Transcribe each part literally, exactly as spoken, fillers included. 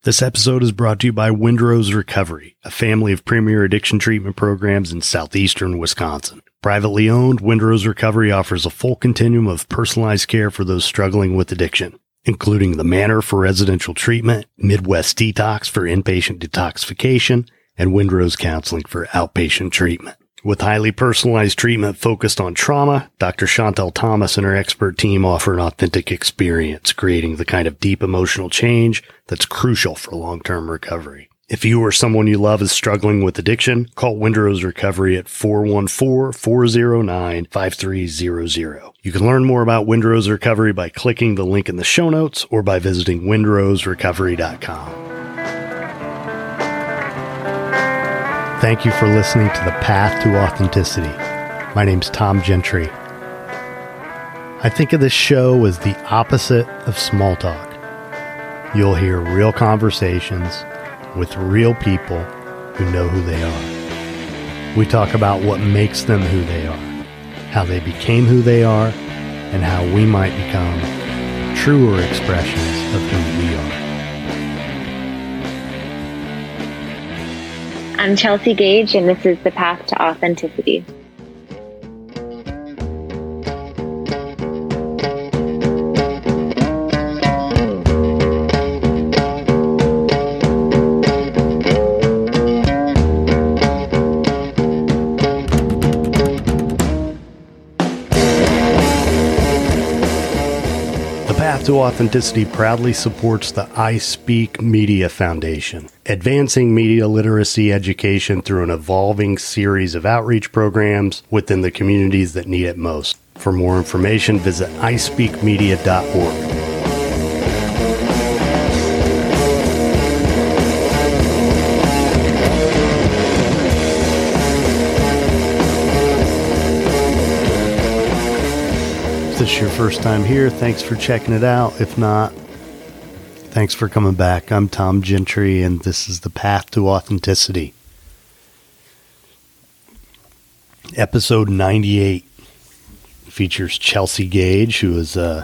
This episode is brought to you by Windrose Recovery, a family of premier addiction treatment programs in southeastern Wisconsin. Privately owned, Windrose Recovery offers a full continuum of personalized care for those struggling with addiction, including the Manor for residential treatment, Midwest Detox for inpatient detoxification, and Windrose Counseling for outpatient treatment. With highly personalized treatment focused on trauma, Doctor Chantel Thomas and her expert team offer an authentic experience, creating the kind of deep emotional change that's crucial for long-term recovery. If you or someone you love is struggling with addiction, call Windrose Recovery at four one four, four zero nine, five three zero zero. You can learn more about Windrose Recovery by clicking the link in the show notes or by visiting windrose recovery dot com. Thank you for listening to The Path to Authenticity. My name's Tom Gentry. I think of this show as the opposite of small talk. You'll hear real conversations with real people who know who they are. We talk about what makes them who they are, how they became who they are, and how we might become truer expressions of who we are. I'm Chelsea Gage, and this is The Path to Authenticity. To Authenticity proudly supports the I Speak Media Foundation, advancing media literacy education through an evolving series of outreach programs within the communities that need it most. For more information, visit i speak media dot org. If this is your first time here, thanks for checking it out. If not, thanks for coming back. I'm Tom Gentry, and this is The Path to Authenticity. Episode ninety-eight features Chelsea Gage, who is a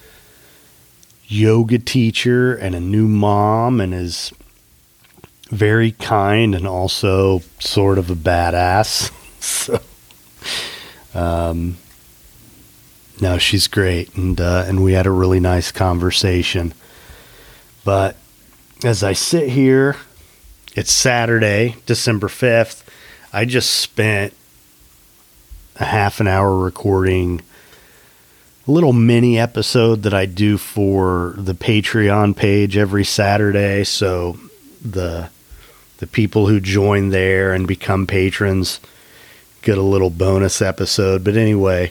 yoga teacher and a new mom and is very kind and also sort of a badass. So, um... No, she's great, and uh, and we had a really nice conversation. But as I sit here, it's Saturday, December fifth. I just spent a half an hour recording a little mini episode that I do for the Patreon page every Saturday. So the the people who join there and become patrons get a little bonus episode. But anyway,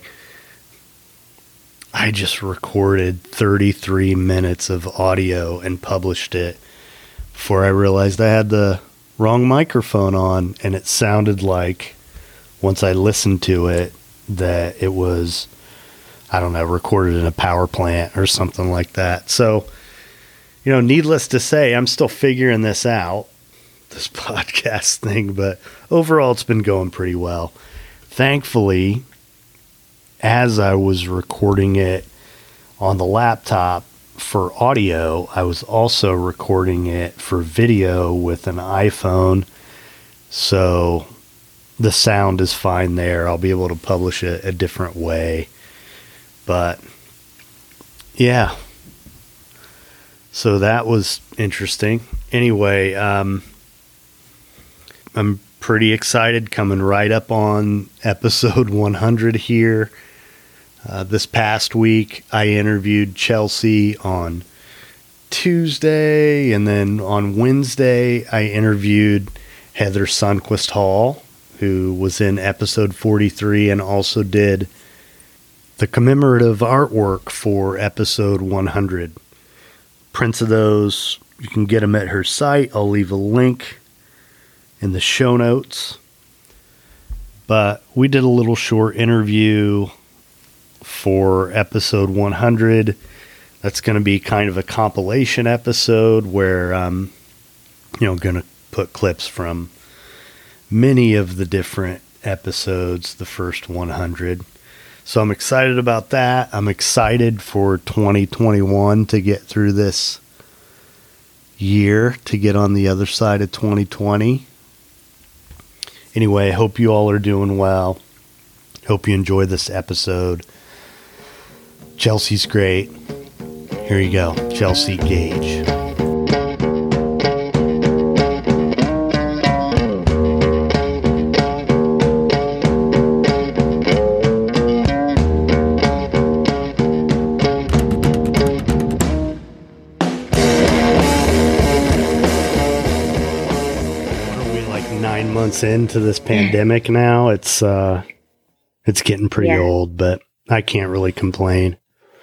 I just recorded thirty-three minutes of audio and published it before I realized I had the wrong microphone on, and it sounded like, once I listened to it, that it was, I don't know, recorded in a power plant or something like that. So, you know, needless to say, I'm still figuring this out, this podcast thing, but overall it's been going pretty well. Thankfully, as I was recording it on the laptop for audio, I was also recording it for video with an iPhone. So the sound is fine there. I'll be able to publish it a different way. But yeah. So that was interesting. Anyway, um, I'm pretty excited, coming right up on episode one hundred here. Uh, this past week, I interviewed Chelsea on Tuesday, and then on Wednesday, I interviewed Heather Sundquist Hall, who was in episode forty-three and also did the commemorative artwork for episode one hundred. Prints of those, you can get them at her site. I'll leave a link in the show notes. But we did a little short interview for episode one hundred. That's going to be kind of a compilation episode where um you know going to put clips from many of the different episodes, the first one hundred. So I'm excited about that. I'm excited for twenty twenty-one to get through this year to get on the other side of twenty twenty. Anyway, I hope you all are doing well. Hope you enjoy this episode. Chelsea's great. Here you go, Chelsea Gage. Months into this pandemic now, it's uh it's getting pretty yeah. old, but I can't really complain.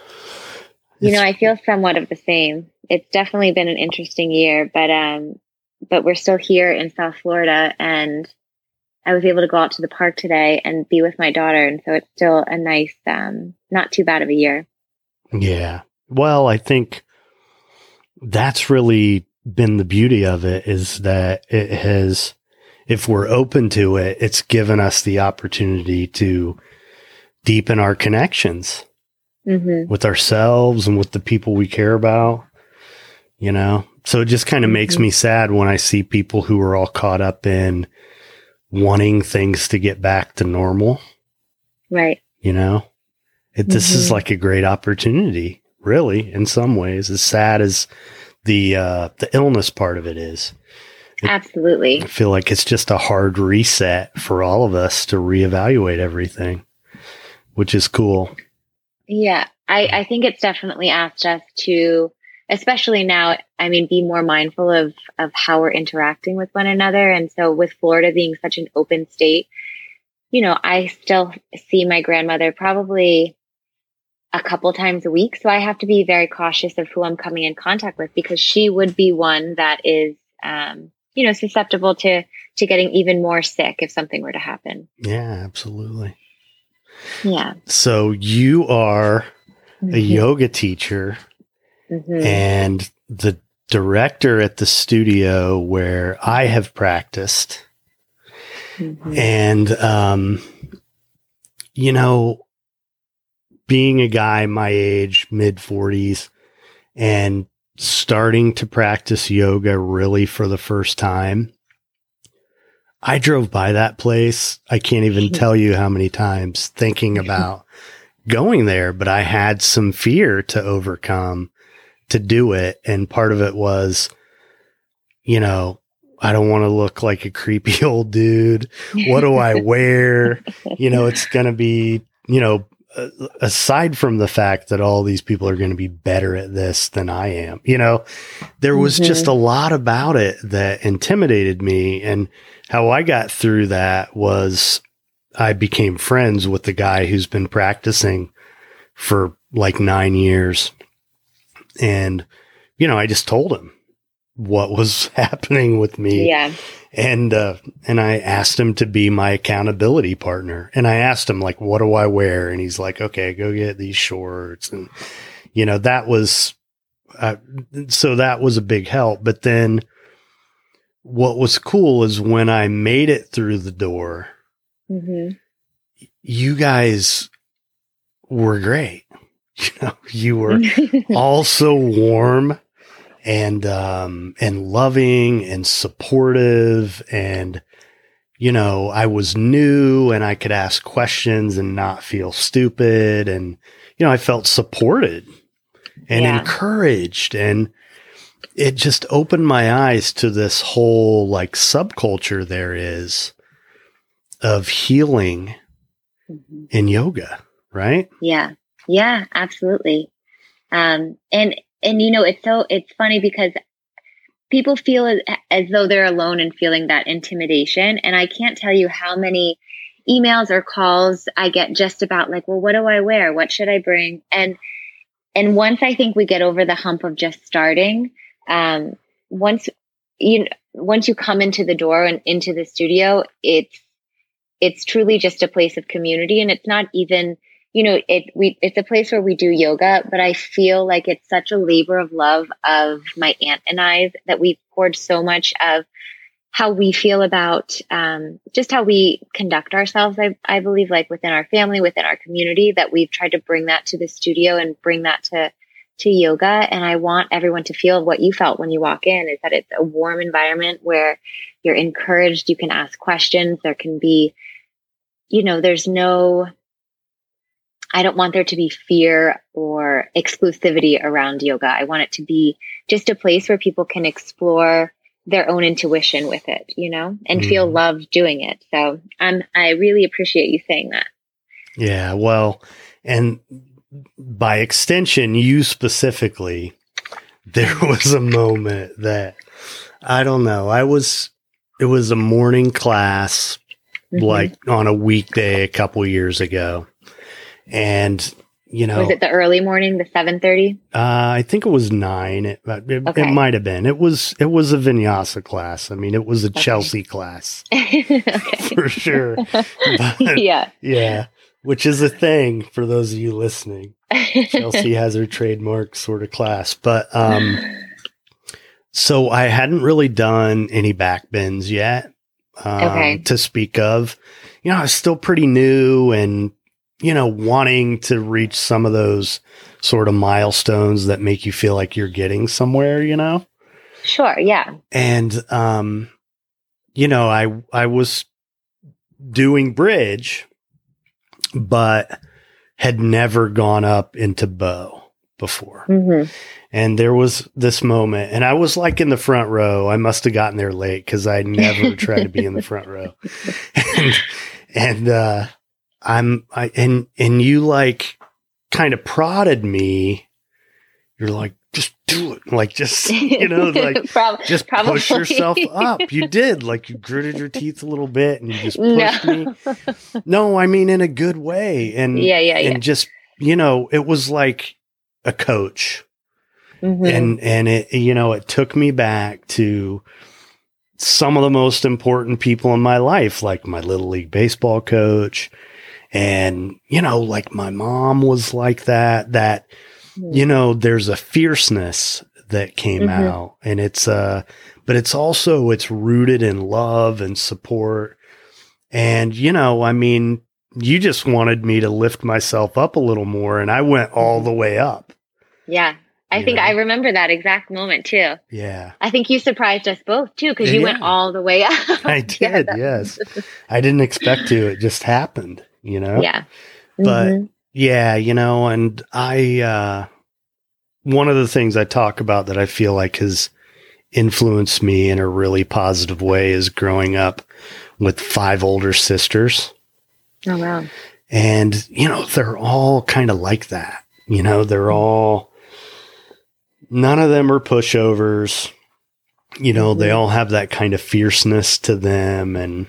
You it's, know, I feel somewhat of the same. It's definitely been an interesting year, but um but we're still here in South Florida, and I was able to go out to the park today and be with my daughter, and so it's still a nice um not too bad of a year. Yeah. Well, I think that's really been the beauty of it, is that it has, if we're open to it, it's given us the opportunity to deepen our connections mm-hmm. with ourselves and with the people we care about, you know? So it just kind of mm-hmm. makes me sad when I see people who are all caught up in wanting things to get back to normal. Right. You know, it, this mm-hmm. is like a great opportunity, really, in some ways, as sad as the, uh, the illness part of it is. It, Absolutely. I feel like it's just a hard reset for all of us to reevaluate everything, which is cool. Yeah, I, I think it's definitely asked us to, especially now, I mean, be more mindful of, of how we're interacting with one another. And so with Florida being such an open state, you know, I still see my grandmother probably a couple times a week. So I have to be very cautious of who I'm coming in contact with, because she would be one that is, um, you know, susceptible to, to getting even more sick if something were to happen. Yeah, absolutely. Yeah. So you are mm-hmm. a yoga teacher mm-hmm. and the director at the studio where I have practiced. Mm-hmm. And, um, you know, being a guy my age, mid forties, and starting to practice yoga really for the first time, I drove by that place. I can't even tell you how many times thinking about going there, but I had some fear to overcome to do it. And part of it was, you know, I don't want to look like a creepy old dude. What do I wear? You know, it's going to be, you know, aside from the fact that all these people are going to be better at this than I am, you know, there was mm-hmm. just a lot about it that intimidated me. And how I got through that was I became friends with the guy who's been practicing for like nine years. And, you know, I just told him what was happening with me. Yeah. And, uh, and I asked him to be my accountability partner. And I asked him, like, what do I wear? And he's like, okay, go get these shorts. And, you know, that was, uh, so that was a big help. But then what was cool is when I made it through the door, mm-hmm. you guys were great. You know, you were all so warm and, um, and loving and supportive. And, you know, I was new and I could ask questions and not feel stupid. And, you know, I felt supported and yeah. encouraged. And it just opened my eyes to this whole like subculture there is of healing mm-hmm. in yoga, right? Yeah. Yeah, absolutely. Um, and, and, you know, it's so, it's funny because people feel as, as though they're alone in feeling that intimidation. And I can't tell you how many emails or calls I get just about like, well, what do I wear? What should I bring? And, and once I think we get over the hump of just starting, um, once you, once you come into the door and into the studio, it's, it's truly just a place of community. And it's not even, you know, it, we, it's a place where we do yoga, but I feel like it's such a labor of love of my aunt and I that we've poured so much of how we feel about, um, just how we conduct ourselves. I, I believe like within our family, within our community, that we've tried to bring that to the studio and bring that to, to yoga. And I want everyone to feel what you felt when you walk in, is that it's a warm environment where you're encouraged. You can ask questions. There can be, you know, there's no, I don't want there to be fear or exclusivity around yoga. I want it to be just a place where people can explore their own intuition with it, you know, and mm. feel loved doing it. So um, I really appreciate you saying that. Yeah, well, and by extension, you specifically, there was a moment that, I don't know, I was, it was a morning class, mm-hmm. like on a weekday a couple years ago. And, you know, was it the early morning, the seven thirty? Uh, I think it was nine. It, it, okay. it might have been. It was, it was a vinyasa class. I mean, it was a okay. Chelsea class for sure. But, yeah. Yeah. Which is a thing for those of you listening. Chelsea has her trademark sort of class. But um, so I hadn't really done any back bends yet um, okay. to speak of. You know, I was still pretty new and, you know, wanting to reach some of those sort of milestones that make you feel like you're getting somewhere, you know? Sure, yeah. And, um, you know, I I was doing bridge, but had never gone up into bow before. Mm-hmm. And there was this moment, and I was like in the front row. I must have gotten there late because I never tried to be in the front row. And, and uh, I'm, I, and, and you like kind of prodded me. You're like, just do it. Like, just, you know, like, Prob- just probably. Push yourself up. You did. Like, you gritted your teeth a little bit and you just pushed no. me. No, I mean, in a good way. And, yeah, yeah, and yeah. just, you know, it was like a coach. Mm-hmm. And, and it, you know, it took me back to some of the most important people in my life, like my Little League baseball coach. And, you know, like my mom was like that, that, you know, there's a fierceness that came mm-hmm. out, and it's, uh, but it's also, it's rooted in love and support. And, you know, I mean, you just wanted me to lift myself up a little more, and I went all the way up. Yeah. I think know? I remember that exact moment too. Yeah. I think you surprised us both too, because you yeah. went all the way up. I did. Yeah, yes. I didn't expect to. It just happened, you know? Yeah. Mm-hmm. But yeah, you know, and I, uh, one of the things I talk about that I feel like has influenced me in a really positive way is growing up with five older sisters. Oh, wow. And, you know, they're all kind of like that. You know, they're all, none of them are pushovers. You know, mm-hmm. they all have that kind of fierceness to them. And,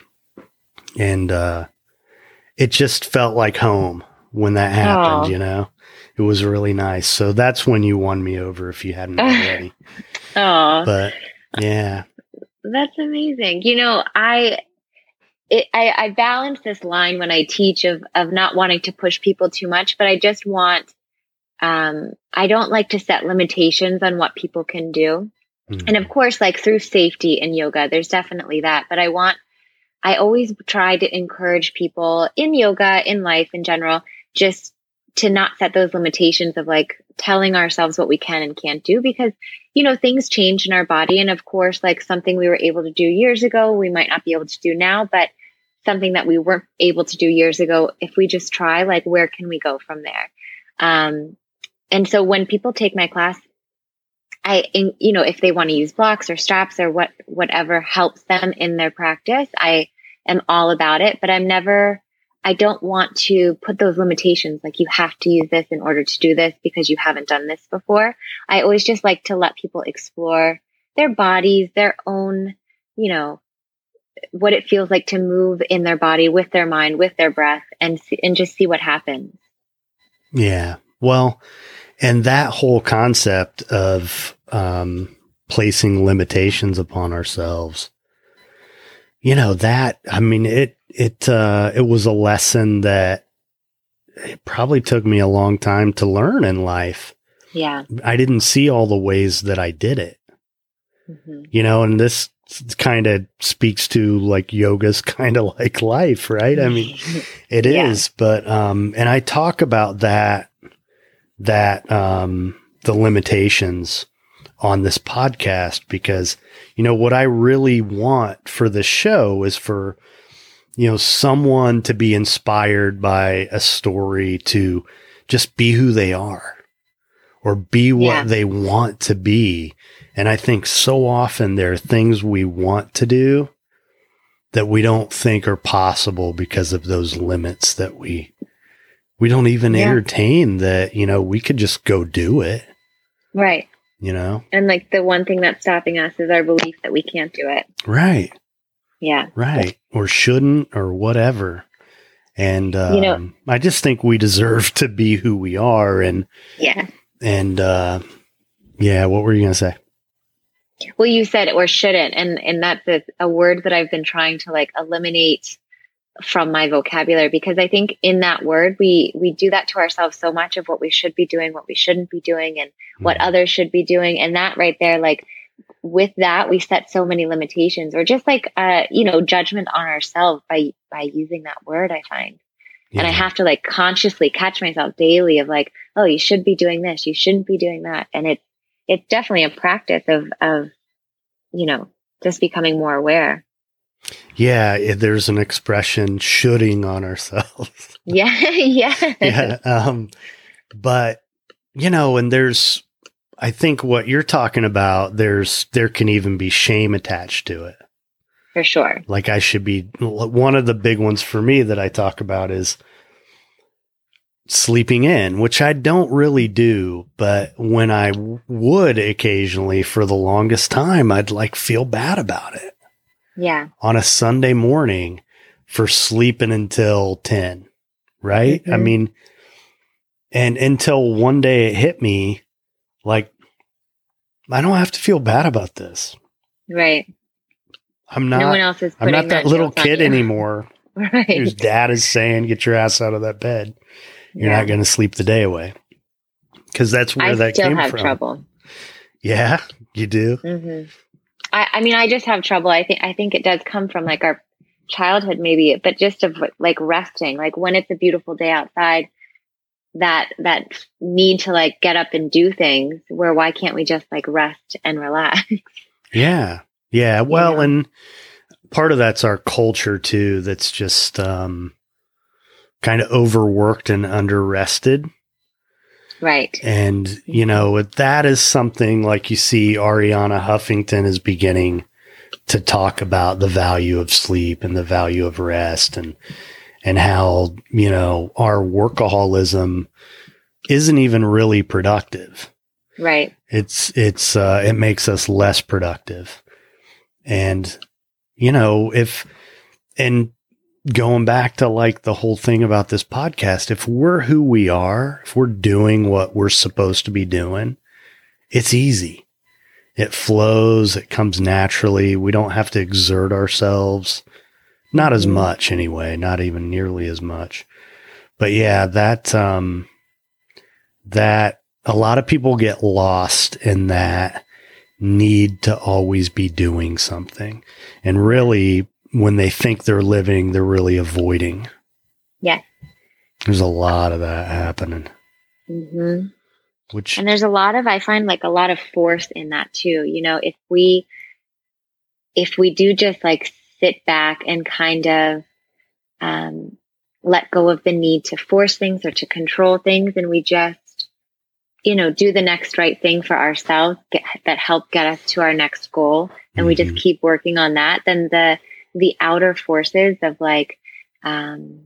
and, uh, it just felt like home when that happened, Aww. You know? It was really nice. So that's when you won me over if you hadn't already. Oh, but yeah, that's amazing. You know, I, it, I, I balance this line when I teach of, of not wanting to push people too much, but I just want, um, I don't like to set limitations on what people can do. Mm-hmm. And of course, like through safety in yoga, there's definitely that, but I want, I always try to encourage people in yoga, in life in general, just to not set those limitations of like telling ourselves what we can and can't do, because, you know, things change in our body. And of course, like something we were able to do years ago, we might not be able to do now, but something that we weren't able to do years ago, if we just try, like, where can we go from there? Um, and so when people take my class, I, in, you know, if they want to use blocks or straps or what, whatever helps them in their practice, I am all about it, but I'm never, I don't want to put those limitations, like you have to use this in order to do this because you haven't done this before. I always just like to let people explore their bodies, their own, you know, what it feels like to move in their body with their mind, with their breath, and see, and just see what happens. Yeah. Well, and that whole concept of um, placing limitations upon ourselves, you know, that, I mean, it, It, uh, it was a lesson that it probably took me a long time to learn in life. Yeah. I didn't see all the ways that I did it, mm-hmm. you know, and this kind of speaks to like yoga's kind of like life, right? I mean, it yeah. is, but, um, and I talk about that, that, um, the limitations on this podcast, because, you know, what I really want for the show is for, you know, someone to be inspired by a story to just be who they are or be what Yeah. they want to be. And I think so often there are things we want to do that we don't think are possible because of those limits that we, we don't even Yeah. entertain that, you know, we could just go do it, Right. you know? And like the one thing that's stopping us is our belief that we can't do it. Right. Yeah. Right. Or shouldn't or whatever. And, um, You know- I just think we deserve to be who we are. And, Yeah. and, uh, yeah, what were you going to say? Well, you said or shouldn't. And, and that's a, a word that I've been trying to like eliminate from my vocabulary, because I think in that word, we, we do that to ourselves so much of what we should be doing, what we shouldn't be doing, and what Mhm. others should be doing. And that right there, like with that, we set so many limitations, or just like, uh, you know, judgment on ourselves by, by using that word, I find. And I Yeah. have to like consciously catch myself daily of like, oh, you should be doing this. You shouldn't be doing that. And it's, it's definitely a practice of, of, you know, just becoming more aware. Yeah. It, there's an expression, shoulding on ourselves. Yeah. yeah. Yeah. Um, but, you know, and there's, I think what you're talking about, there's, there can even be shame attached to it. For sure. Like I should be, one of the big ones for me that I talk about is sleeping in, which I don't really do, but when I w- would occasionally for the longest time, I'd like feel bad about it Yeah. on a Sunday morning for sleeping until ten. Right. I Mhm. mean, and until one day it hit me, like, I don't have to feel bad about this. Right. I'm not, no one else is I'm putting not that little guilt on kid you. anymore whose Right. dad is saying, get your ass out of that bed. You're Yeah. not going to sleep the day away. Cause that's where I that still came have from. trouble. Yeah, you do. hmm I, I mean, I just have trouble. I think, I think it does come from like our childhood maybe, but just of like resting, like when it's a beautiful day outside, that, that need to like get up and do things, where why can't we just like rest and relax? Yeah. Yeah. Well, know? and part of that's our culture too. That's just, um, kind of overworked and under rested. Right. And, you know, that is something like you see Ariana Huffington is beginning to talk about the value of sleep and the value of rest, and, and how, you know, our workaholism isn't even really productive. Right. It's, it's, uh, it makes us less productive. And, you know, if, and going back to like the whole thing about this podcast, if we're who we are, if we're doing what we're supposed to be doing, it's easy. It flows. It comes naturally. We don't have to exert ourselves. Not as Mhm. much anyway, not even nearly as much. But yeah, that, um, that a lot of people get lost in that need to always be doing something. And really, when they think they're living, they're really avoiding. Yeah. There's a lot of that happening, hmm which, And there's a lot of, I find like a lot of force in that too. You know, if we, if we do just like sit back and kind of, um, let go of the need to force things or to control things, and we just, you know, do the next right thing for ourselves get, that help get us to our next goal, and we just Mhm. keep working on that, then the, the outer forces of like, um,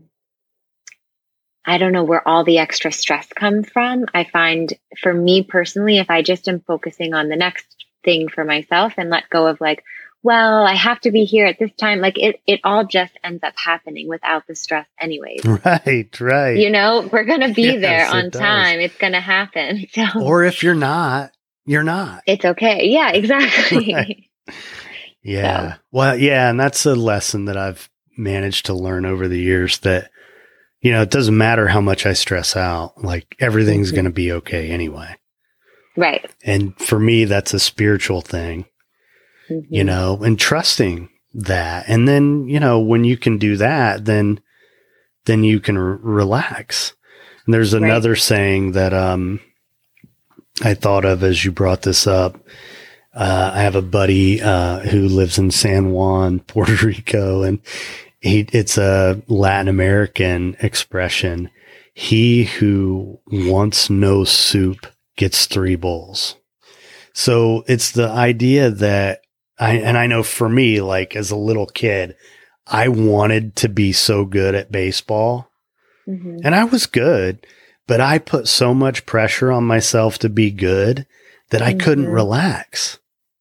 I don't know where all the extra stress comes from. I find for me personally, if I just am focusing on the next thing for myself and let go of like, well, I have to be here at this time, like it, it all just ends up happening without the stress anyways. right, right. You know, we're going to be Yes, there it on does. time. It's going to happen. So Or if you're not, you're not. it's okay. Yeah, exactly. Right. Yeah. Well, yeah. And that's a lesson that I've managed to learn over the years, that, you know, it doesn't matter how much I stress out, like everything's Mhm. going to be okay anyway. Right. And for me, that's a spiritual thing, Mhm. you know, and trusting that. And then, you know, when you can do that, then, then you can r- relax. And there's Right. another saying that, um, I thought of as you brought this up. Uh, I have a buddy uh, who lives in San Juan, Puerto Rico, and he, it's a Latin American expression. He who wants no soup gets three bowls. So it's the idea that I, and I know for me, like as a little kid, I wanted to be so good at baseball, mm-hmm. and I was good, but I put so much pressure on myself to be good that I mm-hmm. couldn't relax.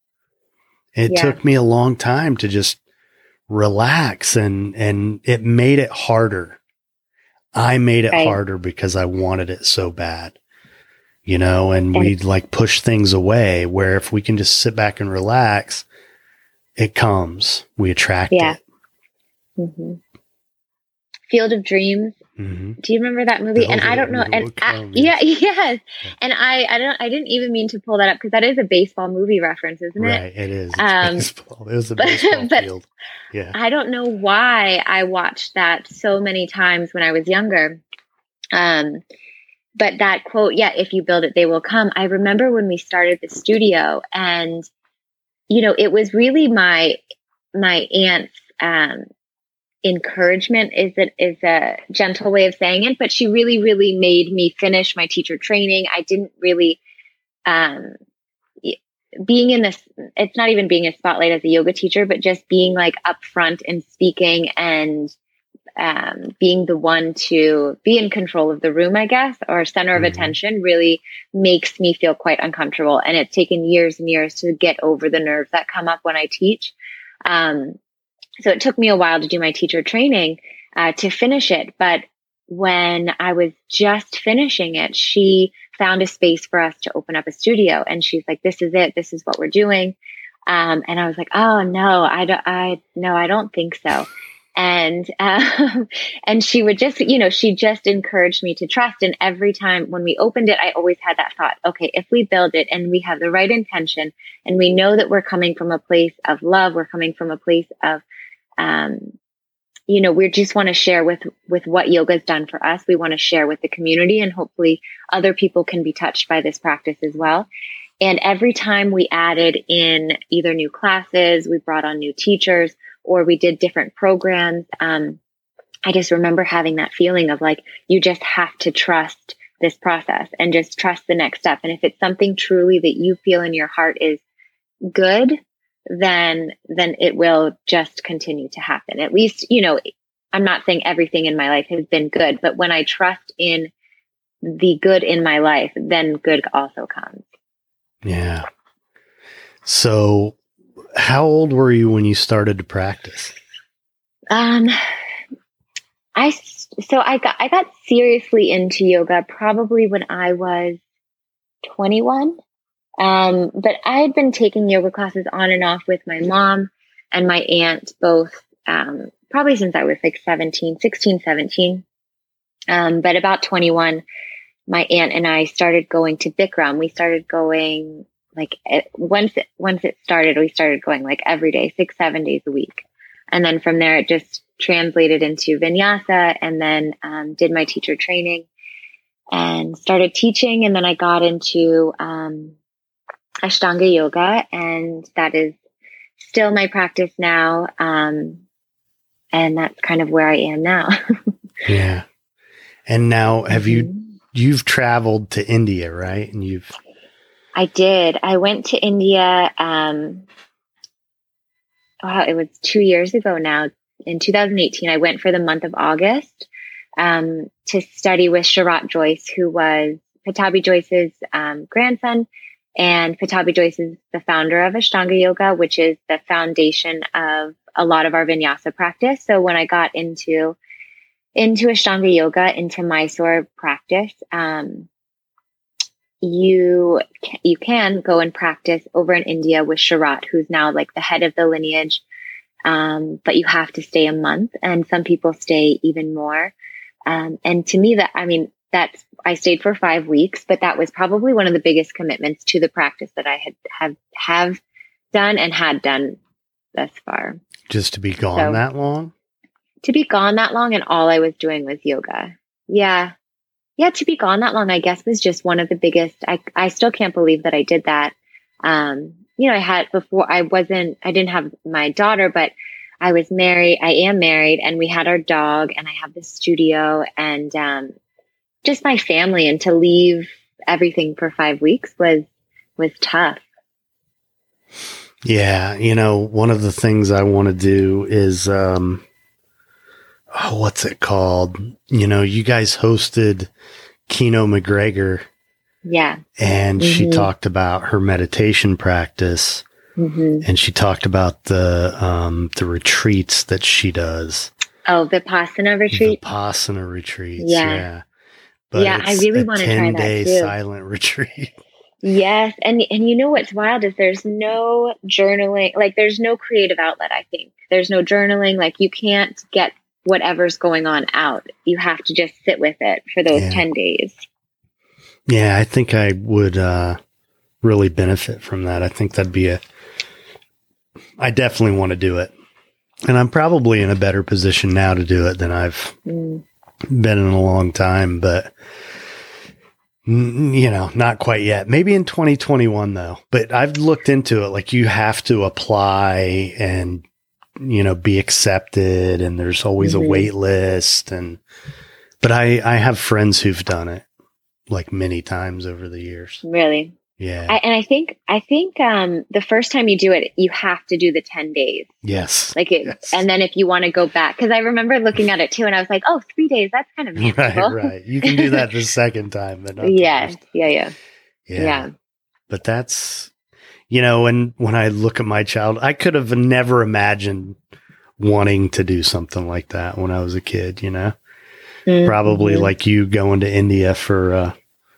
It yeah. took me a long time to just relax, and, and it made it harder. I made it right. harder because I wanted it so bad, you know, and, and we'd like push things away, where if we can just sit back and relax, it comes, we attract yeah. it. Mm-hmm. Field of Dreams. Mm-hmm. Do you remember that movie? And I don't know. And I, yeah, yes. And I, I don't, I didn't even mean to pull that up because that is a baseball movie reference, isn't it? Right, it is. It's um, baseball. It was a baseball but, field. Yeah. I don't know why I watched that so many times when I was younger. Um, but that quote, yeah, if you build it, they will come. I remember when we started the studio, and you know, it was really my my aunt's. Um, encouragement is a, is a gentle way of saying it, but she really, really made me finish my teacher training. I didn't really, um, being in this, it's not even being a spotlight as a yoga teacher, but just being like upfront and speaking and, um, being the one to be in control of the room, I guess, or center of mm-hmm. attention really makes me feel quite uncomfortable. And it's taken years and years to get over the nerves that come up when I teach. Um, So it took me a while to do my teacher training uh, to finish it. But when I was just finishing it, she found a space for us to open up a studio. And she's like, this is it. This is what we're doing. Um, and I was like, oh, no, I don't, I, no, I don't think so. And, um, and she would just, you know, she just encouraged me to trust. And every time when we opened it, I always had that thought, okay, if we build it and we have the right intention and we know that we're coming from a place of love, we're coming from a place of, um, you know, we just want to share with, with what yoga's done for us. We want to share with the community, and hopefully other people can be touched by this practice as well. And every time we added in either new classes, we brought on new teachers, or we did different programs. Um, I just remember having that feeling of like, you just have to trust this process and just trust the next step. And if it's something truly that you feel in your heart is good, then, then it will just continue to happen. At least, you know, I'm not saying everything in my life has been good, but when I trust in the good in my life, then good also comes. Yeah. So how old were you when you started to practice? Um, I, so I got, I got seriously into yoga probably when I was twenty-one. Um, but I had been taking yoga classes on and off with my mom and my aunt, both, um, probably since I was like seventeen, sixteen, seventeen. Um, but about twenty-one, my aunt and I started going to Bikram. We started going like it, once, it, once it started, we started going like every day, six, seven days a week. And then from there, it just translated into vinyasa, and then, um, did my teacher training and started teaching. And then I got into, um, Ashtanga yoga, and that is still my practice now. Um, and that's kind of where I am now. Yeah. And now have you, you've traveled to India, right? And you've, I did. I went to India. Um, wow, it was two years ago now. In two thousand eighteen, I went for the month of August, um, to study with Sharat Joyce, who was Pattabhi Joyce's, um, grandson. And Pattabhi Joyce is the founder of Ashtanga Yoga, which is the foundation of a lot of our vinyasa practice. So when I got into, into Ashtanga Yoga, into Mysore practice, um, you, you can go and practice over in India with Sharat, who's now like the head of the lineage. Um, but you have to stay a month, and some people stay even more. Um, and to me that, I mean, that's, I stayed for five weeks, but that was probably one of the biggest commitments to the practice that I had have, have done and had done thus far. Just to be gone so, that long? To be gone that long, and all I was doing was yoga. Yeah. yeah, to be gone that long, I guess, was just one of the biggest. I, I still can't believe that I did that. Um, you know, I had before I wasn't, I didn't have my daughter, but I was married. I am married, and we had our dog, and I have the studio, and um, just my family. And to leave everything for five weeks was was tough. Yeah, you know, one of the things I want to do is, um, oh, what's it called? You know, you guys hosted Keno McGregor. Yeah. And mm-hmm. she talked about her meditation practice, mm-hmm. and she talked about the, um, the retreats that she does. Oh, Vipassana retreat? Vipassana retreats. Yeah. Yeah. But yeah, I really want to try that too. ten day silent retreat. Yes. And, and you know, what's wild is there's no journaling, like there's no creative outlet. I think there's no journaling. Like you can't get whatever's going on out. You have to just sit with it for those yeah. ten days. Yeah, I think I would uh, really benefit from that. I think that'd be a, I definitely want to do it. And I'm probably in a better position now to do it than I've mm. been in a long time, but you know, not quite yet. Maybe in twenty twenty-one though, but I've looked into it. Like you have to apply and, you know, be accepted, and there's always mm-hmm. a wait list. And, but I, I have friends who've done it. Like many times over the years. Really? Yeah. I, and I think, I think, um, the first time you do it, you have to do the ten days. Yes. Like it, yes. And then if you want to go back, cause I remember looking at it too, and I was like, oh, three days. That's kind of manageable. Right, right. You can do that the second time, but not yeah, the yeah, yeah, yeah. Yeah. But that's, you know, when, when I look at my child, I could have never imagined wanting to do something like that when I was a kid, you know? Mm-hmm. Probably like you going to India for uh,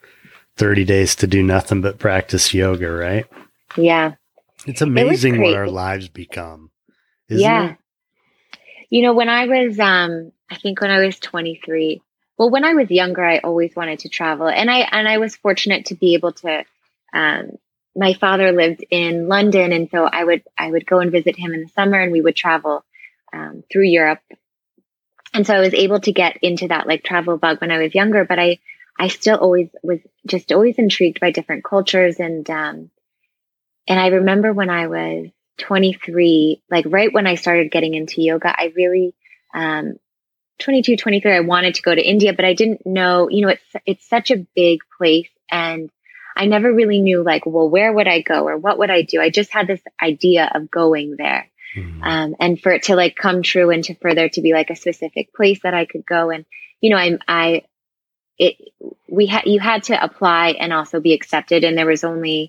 thirty days to do nothing but practice yoga, right? Yeah. It's amazing it what our lives become. Isn't yeah. it? You know, when I was, um, I think when I was twenty-three, well, when I was younger, I always wanted to travel. And I, and I was fortunate to be able to, um, my father lived in London. And so I would, I would go and visit him in the summer, and we would travel um, through Europe. And so I was able to get into that like travel bug when I was younger, but I, I still always was just always intrigued by different cultures. And, um, and I remember when I was twenty-three, like right when I started getting into yoga, I really, um, twenty-two, twenty-three, I wanted to go to India, but I didn't know, you know, it's, it's such a big place, and I never really knew like, well, where would I go or what would I do? I just had this idea of going there. Um, and for it to like come true, and to further to be like a specific place that I could go. And, you know, I, I, it, we had, you had to apply and also be accepted. And there was only,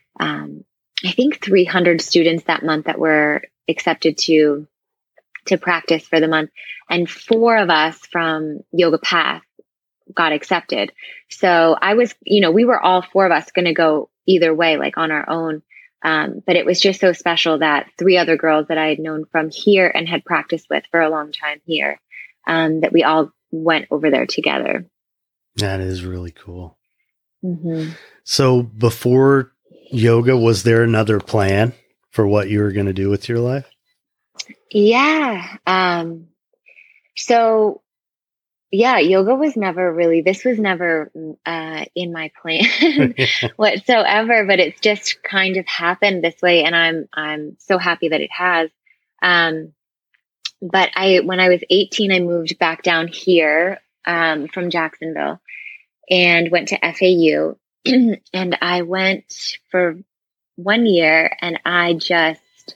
um, I think three hundred students that month that were accepted to, to practice for the month. And four of us from Yoga Path got accepted. So I was, you know, we were all four of us going to go either way, like on our own. Um, but it was just so special that three other girls that I had known from here and had practiced with for a long time here, um, that we all went over there together. That is really cool. Mm-hmm. So before yoga, was there another plan for what you were going to do with your life? Yeah. Um, so yeah, yoga was never really, this was never uh, in my plan whatsoever, but it's just kind of happened this way. And I'm, I'm so happy that it has. Um, but I, when I was eighteen, I moved back down here um, from Jacksonville and went to F A U. And I went for one year, and I just,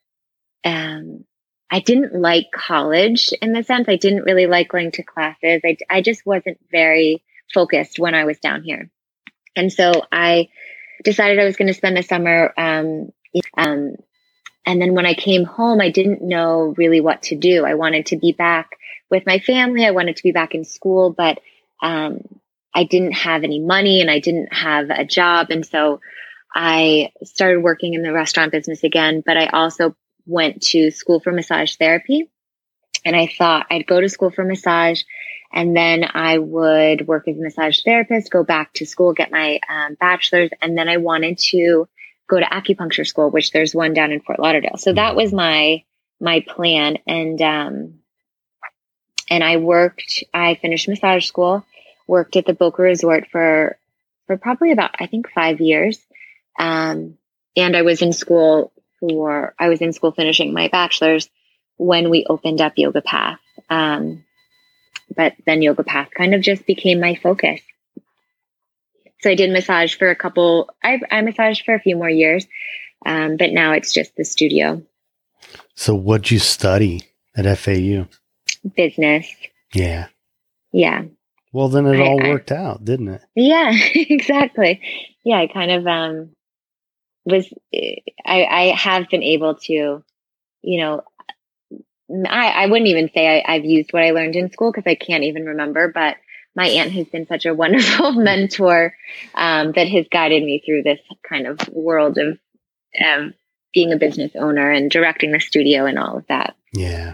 um, I didn't like college in the sense I didn't really like going to classes. I, I just wasn't very focused when I was down here. And so I decided I was going to spend the summer. Um, um, and then when I came home, I didn't know really what to do. I wanted to be back with my family. I wanted to be back in school, but um, I didn't have any money, and I didn't have a job. And so I started working in the restaurant business again, but I also went to school for massage therapy. And I thought I'd go to school for massage, and then I would work as a massage therapist, go back to school, get my um, bachelor's. And then I wanted to go to acupuncture school, which there's one down in Fort Lauderdale. So that was my, my plan. And, um, and I worked, I finished massage school, worked at the Boca Resort for, for probably about, I think, five years. Um, and I was in school for, I was in school finishing my bachelor's when we opened up Yoga Path. Um, but then Yoga Path kind of just became my focus. So I did massage for a couple, I, I massaged for a few more years. Um, but now it's just the studio. So what'd you study at F A U? Business. Yeah. Yeah. Well, then it I, all I, worked out, didn't it? Yeah, exactly. Yeah, I kind of um, was, I, I have been able to, you know, I, I wouldn't even say I, I've used what I learned in school because I can't even remember, but my aunt has been such a wonderful mentor um, that has guided me through this kind of world of um, being a business owner and directing the studio and all of that. Yeah.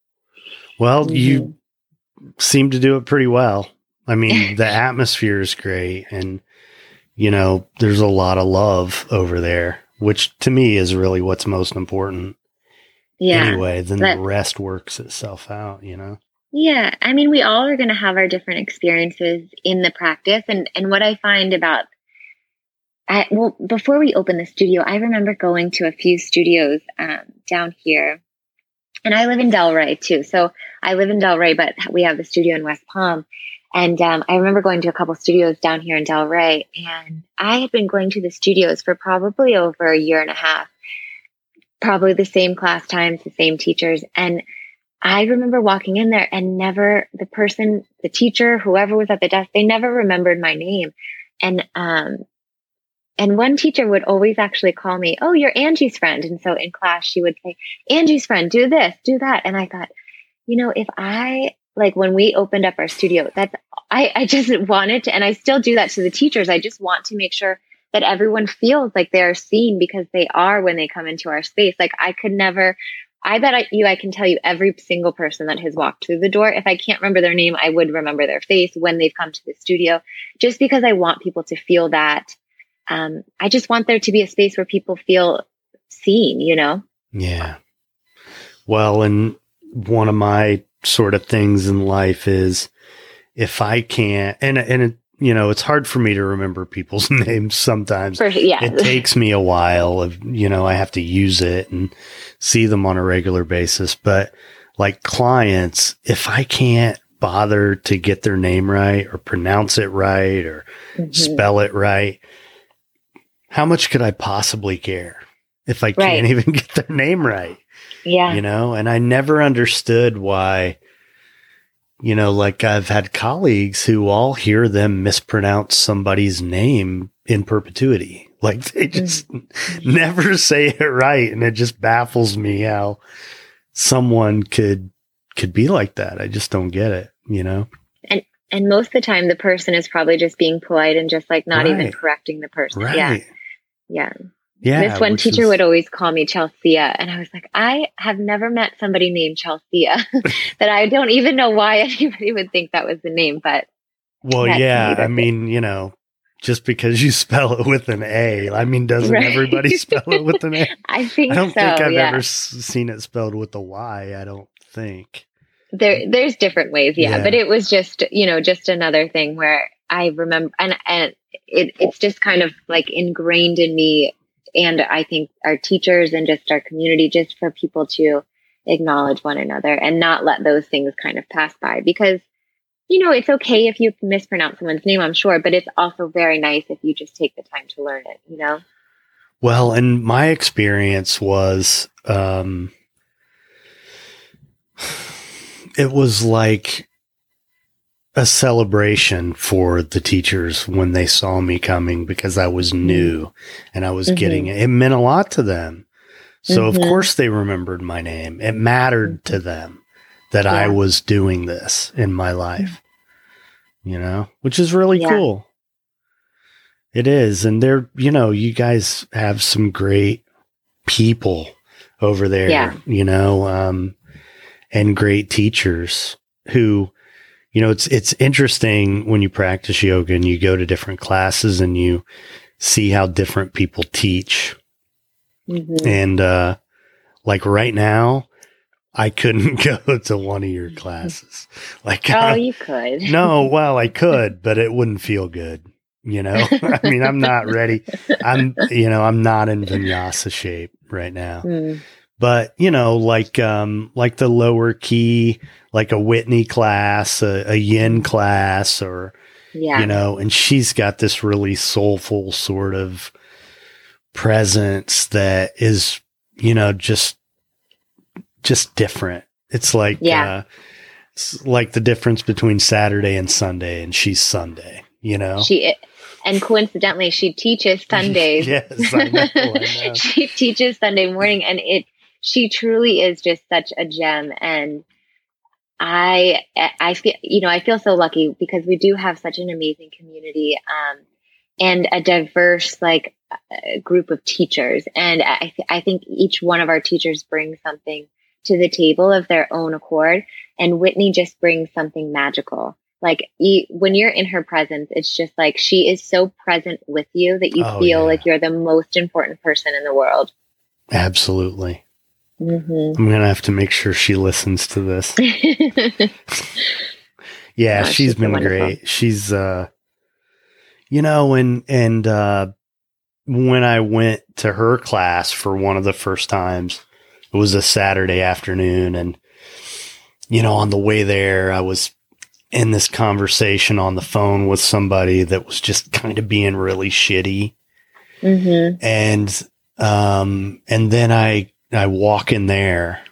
Well, Mm-hmm. you seem to do it pretty well. I mean, the atmosphere is great, and, you know, there's a lot of love over there, which to me is really what's most important. Yeah. Anyway, then that, the rest works itself out, you know? Yeah. I mean, we all are going to have our different experiences in the practice. And, and what I find about, I, well, before we opened the studio, I remember going to a few studios um, down here. And I live in Delray too. So I live in Delray, but we have the studio in West Palm. And um, I remember going to a couple studios down here in Delray. And I had been going to the studios for probably over a year and a half. Probably the same class times, the same teachers. And I remember walking in there and never, the person, the teacher, whoever was at the desk, they never remembered my name. And, um, and one teacher would always actually call me, "Oh, you're Angie's friend." And so in class, she would say, "Angie's friend, do this, do that." And I thought, you know, if I, like when we opened up our studio, that's, I, I just wanted to, and I still do that to the teachers. I just want to make sure that everyone feels like they're seen, because they are when they come into our space. Like I could never, I bet I, you, I can tell you every single person that has walked through the door. If I can't remember their name, I would remember their face when they've come to the studio, just because I want people to feel that. Um, I just want there to be a space where people feel seen, you know? Yeah. Well, and one of my sort of things in life is if I can't, and, and it, you know, it's hard for me to remember people's names sometimes. For, yeah. It takes me a while of, you know, I have to use it and see them on a regular basis. But like clients, if I can't bother to get their name right or pronounce it right or mm-hmm. spell it right, how much could I possibly care if I can't right. even get their name right? Yeah. You know, and I never understood why. You know, like I've had colleagues who all hear them mispronounce somebody's name in perpetuity. Like they just mm-hmm. never say it right. And it just baffles me how someone could, could be like that. I just don't get it, you know? And, and most of the time the person is probably just being polite and just like not right. even correcting the person. Right. Yeah. Yeah. Yeah. This one teacher is... would always call me Chelsea. And I was like, I have never met somebody named Chelsea that I don't even know why anybody would think that was the name. But well, yeah, I mean, it. you know, just because you spell it with an A, I mean, doesn't right. everybody spell it with an A? I think I don't so, think I've yeah. ever s- seen it spelled with a Y. I don't think. There, there's different ways. Yeah. yeah. But it was just, you know, just another thing where I remember, and, and it, it's just kind of like ingrained in me. And I think our teachers and just our community, just for people to acknowledge one another and not let those things kind of pass by, because, you know, it's okay if you mispronounce someone's name, I'm sure, but it's also very nice if you just take the time to learn it, you know? Well, and my experience was, um, it was like a celebration for the teachers when they saw me coming, because I was new and I was mm-hmm. getting it. It meant a lot to them. So mm-hmm. of course they remembered my name. It mattered to them that yeah. I was doing this in my life, you know, which is really yeah. cool. It is. And they're, you know, you guys have some great people over there, yeah. you know, um, and great teachers who, you know, it's, it's interesting when you practice yoga and you go to different classes and you see how different people teach. Mm-hmm. And, uh, like right now, I couldn't go to one of your classes. Like, Oh, uh, you could. no, well, I could, but it wouldn't feel good. You know, I mean, I'm not ready. I'm, you know, I'm not in vinyasa shape right now, Mm. but you know, like, um, like the lower key, like a Whitney class, a, a yin class, or, Yeah. you know, and she's got this really soulful sort of presence that is, you know, just, just different. It's like, Yeah. uh, it's like the difference between Saturday and Sunday, and she's Sunday, you know? She, and coincidentally, she teaches Sundays. Yes, I know, I know. She teaches Sunday morning, and it, she truly is just such a gem. And I, I feel, you know, I feel so lucky because we do have such an amazing community, um, and a diverse, like, uh, group of teachers. And I, th- I think each one of our teachers brings something to the table of their own accord. And Whitney just brings something magical. Like, you, when you're in her presence, it's just like she is so present with you that you Oh, feel yeah. like you're the most important person in the world. Absolutely. Mm-hmm. I'm going to have to make sure she listens to this. Yeah, Oh, she's she's been wonderful. great. She's, uh, you know, and, and, uh, when I went to her class for one of the first times, it was a Saturday afternoon. And, you know, on the way there, I was in this conversation on the phone with somebody that was just kind of being really shitty. Mm-hmm. And, um, and then I, I walk in there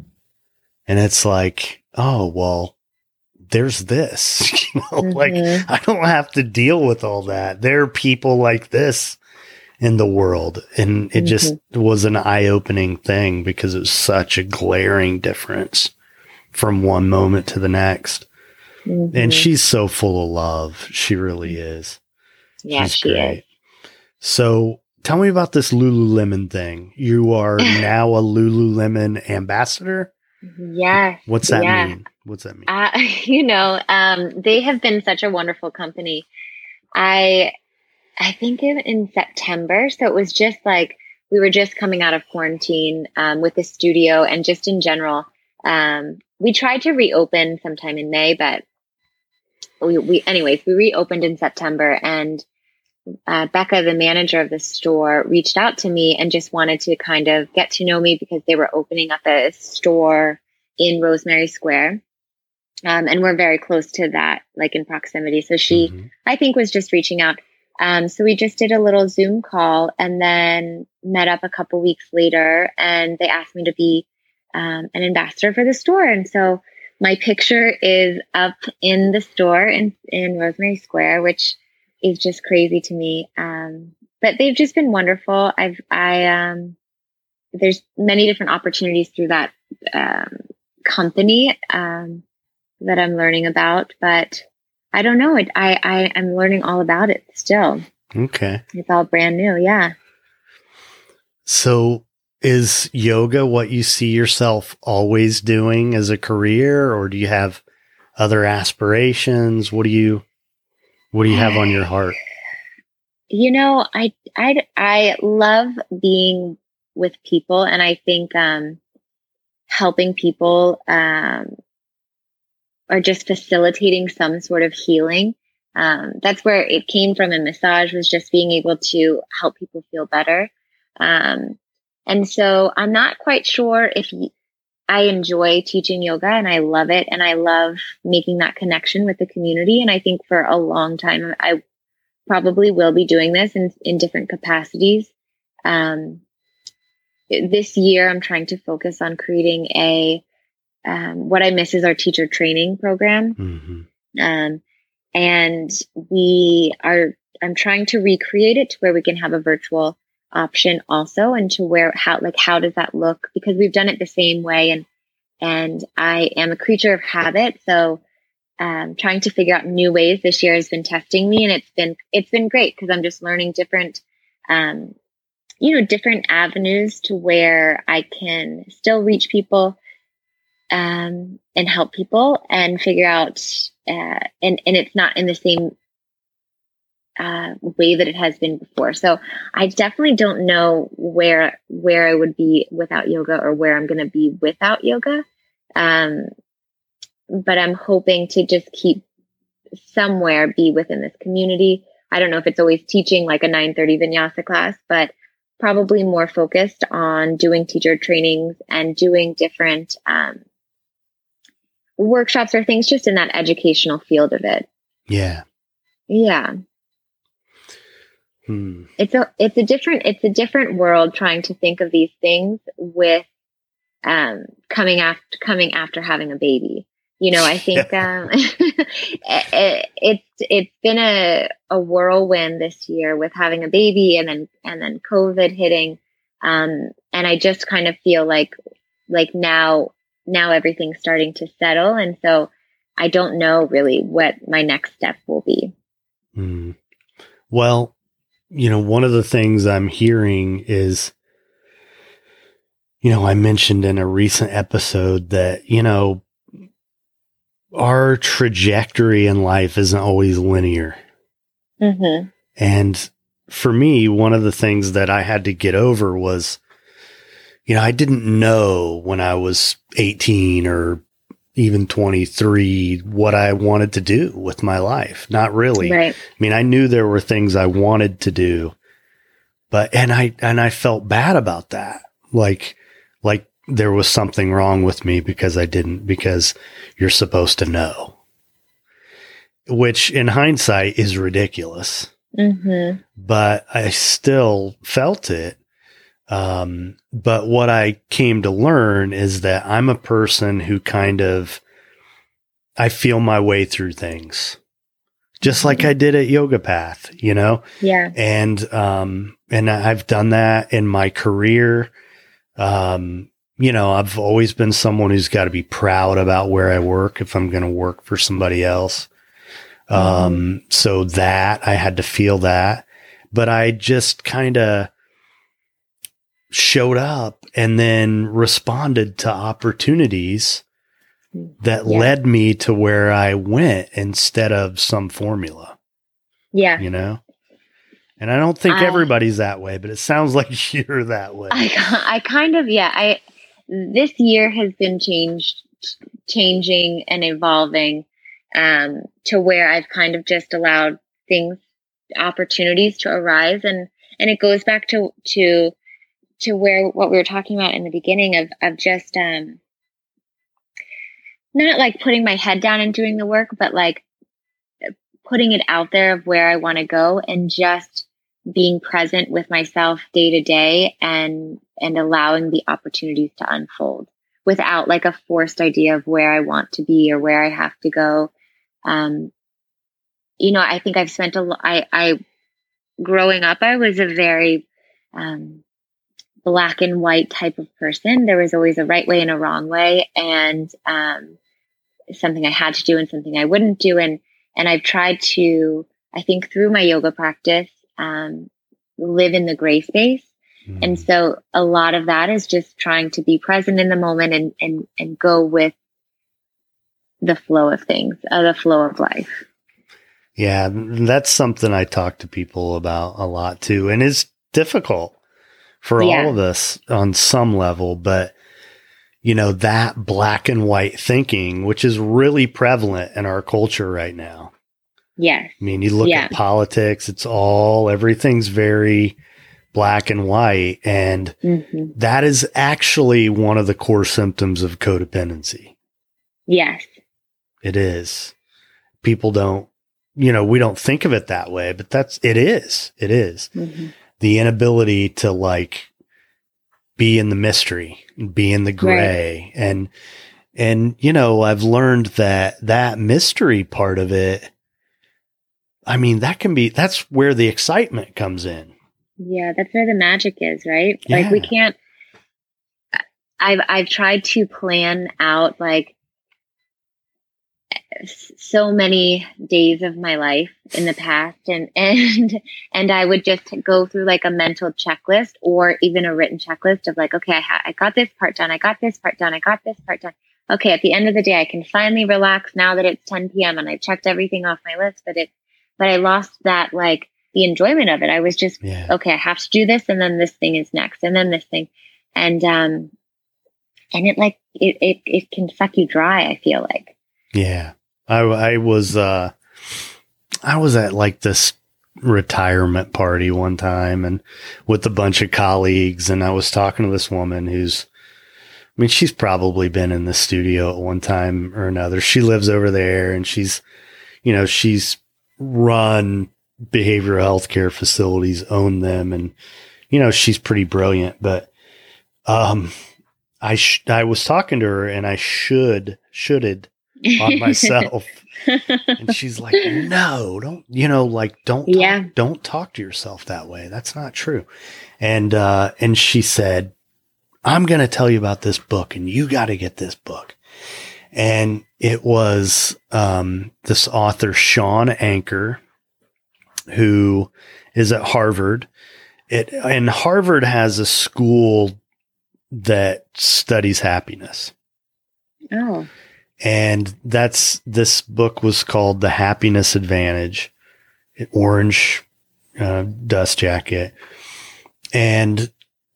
and it's like, oh, well, there's this, you know, Mm-hmm. like I don't have to deal with all that. There are people like this in the world. And it just was an eye-opening thing because it was such a glaring difference from one moment to the next. Mm-hmm. And she's so full of love. She really is. Yeah, She's she great. is. So tell me about this Lululemon thing. You are now a Lululemon ambassador? Yes. What's that yeah. mean? What's that mean? Uh, you know, um, they have been such a wonderful company. I, I think in, in September. So it was just like, we were just coming out of quarantine, um, with the studio and just in general. Um, we tried to reopen sometime in May, but we, we, anyways, we reopened in September, and, uh, Becca, the manager of the store, reached out to me and just wanted to kind of get to know me because they were opening up a store in Rosemary Square. Um, and we're very close to that, like in proximity. So she, Mhm. I think, was just reaching out. Um, so we just did a little Zoom call and then met up a couple weeks later, and they asked me to be um, an ambassador for the store. And so my picture is up in the store in, in Rosemary Square, which is just crazy to me. Um, but they've just been wonderful. I've, I, um, there's many different opportunities through that um, company um, that I'm learning about, but I don't know. It, I, I, I'm learning all about it still. Okay. It's all brand new. Yeah. So is yoga what you see yourself always doing as a career, or do you have other aspirations? What do you, what do you have on your heart? You know, I, I, I love being with people, and I think um, helping people um, or just facilitating some sort of healing. Um, that's where it came from in massage, was just being able to help people feel better. Um, and so I'm not quite sure if y- I enjoy teaching yoga, and I love it. And I love making that connection with the community. And I think for a long time, I probably will be doing this in, in different capacities. Um, this year, I'm trying to focus on creating a, um, what I miss is our teacher training program. Mm-hmm. Um, and we are, I'm trying to recreate it to where we can have a virtual option also, and to where, how, like, how does that look? Because we've done it the same way. And, and I am a creature of habit. So, um, trying to figure out new ways this year has been testing me, and it's been, it's been great because I'm just learning different, um, you know, different avenues to where I can still reach people, um, and help people and figure out, uh, and, and it's not in the same, uh, way that it has been before. So I definitely don't know where where I would be without yoga or where I'm going to be without yoga. Um, but I'm hoping to just keep somewhere, be within this community. I don't know if it's always teaching like a nine thirty vinyasa class, but probably more focused on doing teacher trainings and doing different um, workshops or things just in that educational field of it. Yeah. Yeah. Hmm. It's a, it's a different, it's a different world trying to think of these things with, um, coming after, coming after having a baby. You know, I think, um, it, it's, it's been a, a whirlwind this year with having a baby and then, and then COVID hitting. Um, and I just kind of feel like, like now, now everything's starting to settle. And so I don't know really what my next step will be. Hmm. Well, you know, one of the things I'm hearing is, you know, I mentioned in a recent episode that, you know, our trajectory in life isn't always linear. Mm-hmm. And for me, one of the things that I had to get over was, you know, I didn't know when I was eighteen or even twenty-three what I wanted to do with my life. Not really. Right. I mean, I knew there were things I wanted to do, but, and I, and I felt bad about that. Like, like there was something wrong with me because I didn't, because you're supposed to know, which in hindsight is ridiculous. Mm-hmm. But I still felt it. Um, but what I came to learn is that I'm a person who kind of, I feel my way through things just like I did at Yoga Path, you know? Yeah. And, um, and I've done that in my career. Um, you know, I've always been someone who's got to be proud about where I work if I'm going to work for somebody else. Um, mm-hmm. So that I had to feel that, but I just kind of showed up and then responded to opportunities that yeah. led me to where I went instead of some formula. Yeah. You know? And I don't think I, everybody's that way, but it sounds like you're that way. I, I kind of, yeah, I, this year has been changed, changing and evolving, um, to where I've kind of just allowed things, opportunities to arise. And, and it goes back to, to, to where what we were talking about in the beginning of, of just, um, not like putting my head down and doing the work, but like putting it out there of where I want to go and just being present with myself day to day and, and allowing the opportunities to unfold without like a forced idea of where I want to be or where I have to go. Um, you know, I think I've spent a lot, I, I, growing up, I was a very, um, black and white type of person. There was always a right way and a wrong way, and um, something I had to do and something I wouldn't do. And and I've tried to, I think through my yoga practice, um, live in the gray space. Mm. And so a lot of that is just trying to be present in the moment and and and go with the flow of things, uh, the flow of life. Yeah, that's something I talk to people about a lot too, and it's difficult for yeah. all of us on some level, but you know, that black and white thinking, which is really prevalent in our culture right now. Yes. I mean, you look yeah. at politics, it's all, everything's very black and white. And mm-hmm. that is actually one of the core symptoms of codependency. Yes. It is. People don't, you know, we don't think of it that way, but that's, it is, it is. Mm-hmm. The inability to like be in the mystery, be in the gray. Right. And, and, you know, I've learned that that mystery part of it, I mean, that can be, that's where the excitement comes in. Yeah. That's where the magic is, right? Yeah. Like we can't, I've, I've tried to plan out like so many days of my life in the past, and and and I would just go through like a mental checklist or even a written checklist of like, okay, I, ha- I got this part done, I got this part done, I got this part done. Okay, at the end of the day, I can finally relax now that it's ten p.m. and I've checked everything off my list. But it, but I lost that, like the enjoyment of it. I was just, Yeah. okay, I have to do this. And then this thing is next. And then this thing. And, um, and it like, it, it, it can suck you dry. I feel like. Yeah. I, I was, uh, I was at like this retirement party one time and with a bunch of colleagues. And I was talking to this woman who's, I mean, she's probably been in the studio at one time or another. She lives over there and she's, you know, she's run behavioral health care facilities, owned them. And, you know, she's pretty brilliant, but, um, I, sh- I was talking to her and I should, shoulded on myself. And she's like, no, don't, you know, like, don't, talk, Yeah. don't talk to yourself that way. That's not true. And, uh, and she said, I'm going to tell you about this book and you got to get this book. And it was, um, this author, Sean Anker, who is at Harvard. It, and Harvard has a school that studies happiness. Oh. And that's, this book was called The Happiness Advantage, orange uh, dust jacket. And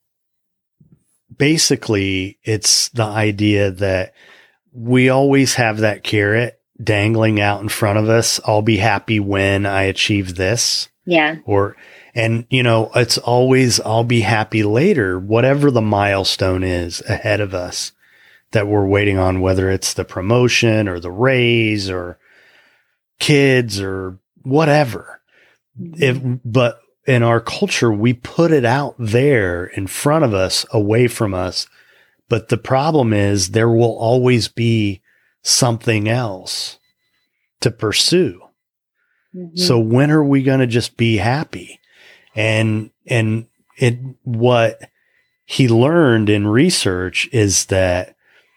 basically it's the idea that we always have that carrot dangling out in front of us. I'll be happy when I achieve this. Yeah. Or, and you know, it's always, I'll be happy later, whatever the milestone is ahead of us that we're waiting on, whether it's the promotion or the raise or kids or whatever. If, but in our culture, we put it out there in front of us, away from us. But the problem is there will always be something else to pursue. Mm-hmm. So when are we going to just be happy? And, and it, what he learned in research is that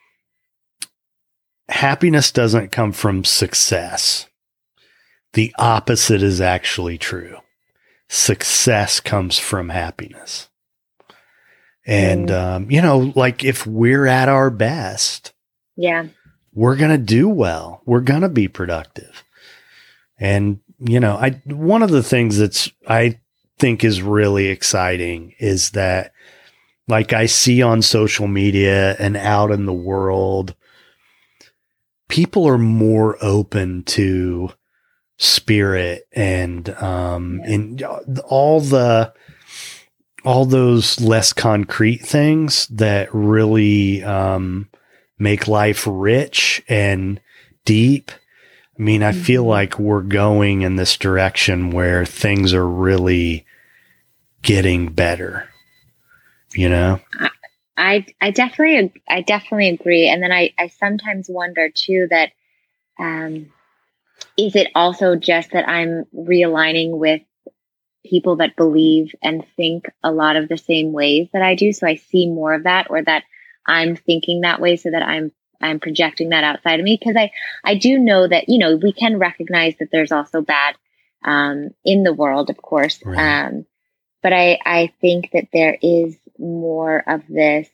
happiness doesn't come from success. The opposite is actually true. Success comes from happiness. And, Mm. um, you know, like if we're at our best, Yeah. we're going to do well. We're going to be productive. And, you know, I, one of the things that's, I think is really exciting is that, like I see on social media and out in the world, people are more open to spirit and, um, Yeah. and all the, all those less concrete things that really, um, make life rich and deep. I mean, I feel Mhm. like we're going in this direction where things are really getting better, you know? I I definitely I definitely agree. And then I, I sometimes wonder too that um, is it also just that I'm realigning with people that believe and think a lot of the same ways that I do, so I see more of that, or that I'm thinking that way, so that I'm I'm projecting that outside of me, because I I do know that, you know, we can recognize that there's also bad um, in the world, of course. Right. Um, but I I think that there is more of this,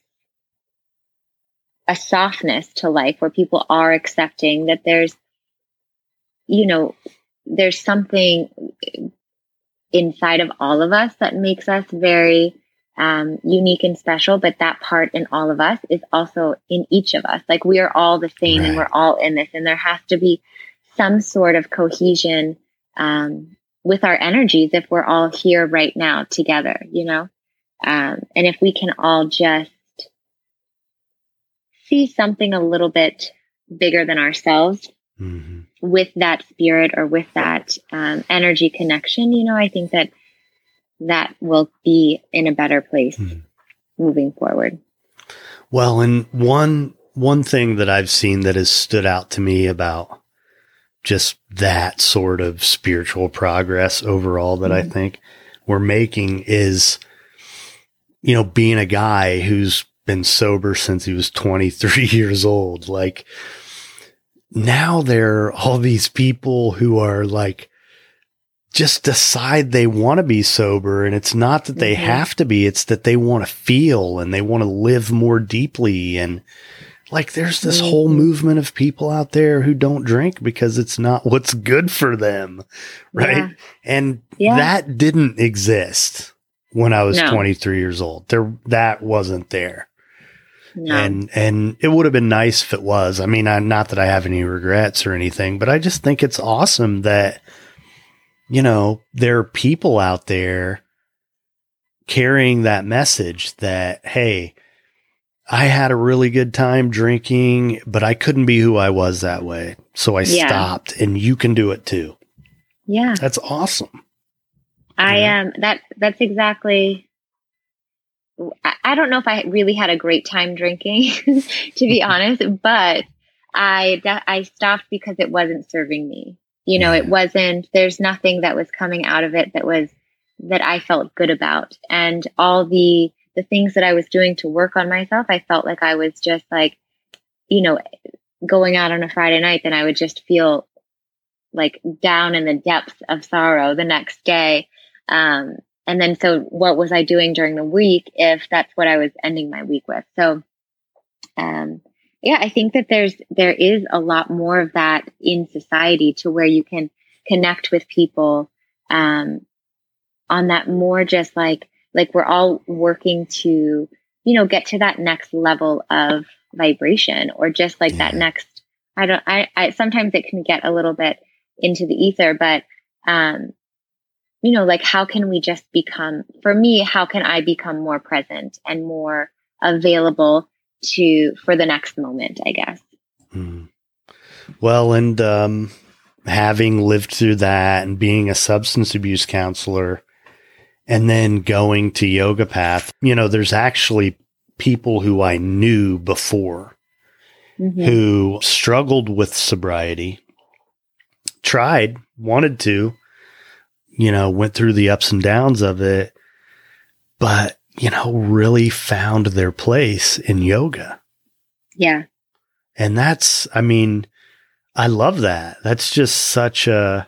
a softness to life where people are accepting that there's, you know, there's something inside of all of us that makes us very um, unique and special, but that part in all of us is also in each of us. Like we are all the same, Right. and we're all in this, and there has to be some sort of cohesion um, with our energies if we're all here right now together, you know? Um, and if we can all just see something a little bit bigger than ourselves Mm-hmm. with that spirit or with that um, energy connection, you know, I think that that will be in a better place Mm-hmm. moving forward. Well, and one, one thing that I've seen that has stood out to me about just that sort of spiritual progress overall that Mm-hmm. I think we're making is, you know, being a guy who's been sober since he was twenty-three years old. Like now there are all these people who are like, just decide they want to be sober. And it's not that they Mhm. have to be, it's that they want to feel and they want to live more deeply. And Like there's this Mm-hmm. whole movement of people out there who don't drink because it's not what's good for them. Right. Yeah. And Yeah. that didn't exist when I was No. twenty-three years old. There, that wasn't there. No. And, and it would have been nice if it was. I mean, I'm not that I have any regrets or anything, but I just think it's awesome that, you know, there are people out there carrying that message that, hey, I had a really good time drinking, but I couldn't be who I was that way. So I Yeah. stopped, and you can do it too. Yeah. That's awesome. I Yeah. am, um, that, that's exactly, I, I don't know if I really had a great time drinking, to be honest, but I, I stopped because it wasn't serving me. You know, Yeah. it wasn't, there's nothing that was coming out of it that was, that I felt good about. And all the, the things that I was doing to work on myself, I felt like I was just like, you know, going out on a Friday night, then I would just feel like down in the depths of sorrow the next day. Um, and then, so what was I doing during the week if that's what I was ending my week with? So, um, yeah, I think that there's, there is a lot more of that in society to where you can connect with people, um, on that more just like, like we're all working to, you know, get to that next level of vibration or just like Yeah. that next, I don't, I, I, sometimes it can get a little bit into the ether, but, um, you know, like how can we just become, for me, how can I become more present and more available to, for the next moment, I guess. Mm. Well, and, um, having lived through that and being a substance abuse counselor and then going to Yoga Path, you know, there's actually people who I knew before Mm-hmm. who struggled with sobriety, tried, wanted to, you know, went through the ups and downs of it, but, you know, really found their place in yoga. Yeah. And that's, I mean, I love that. That's just such a,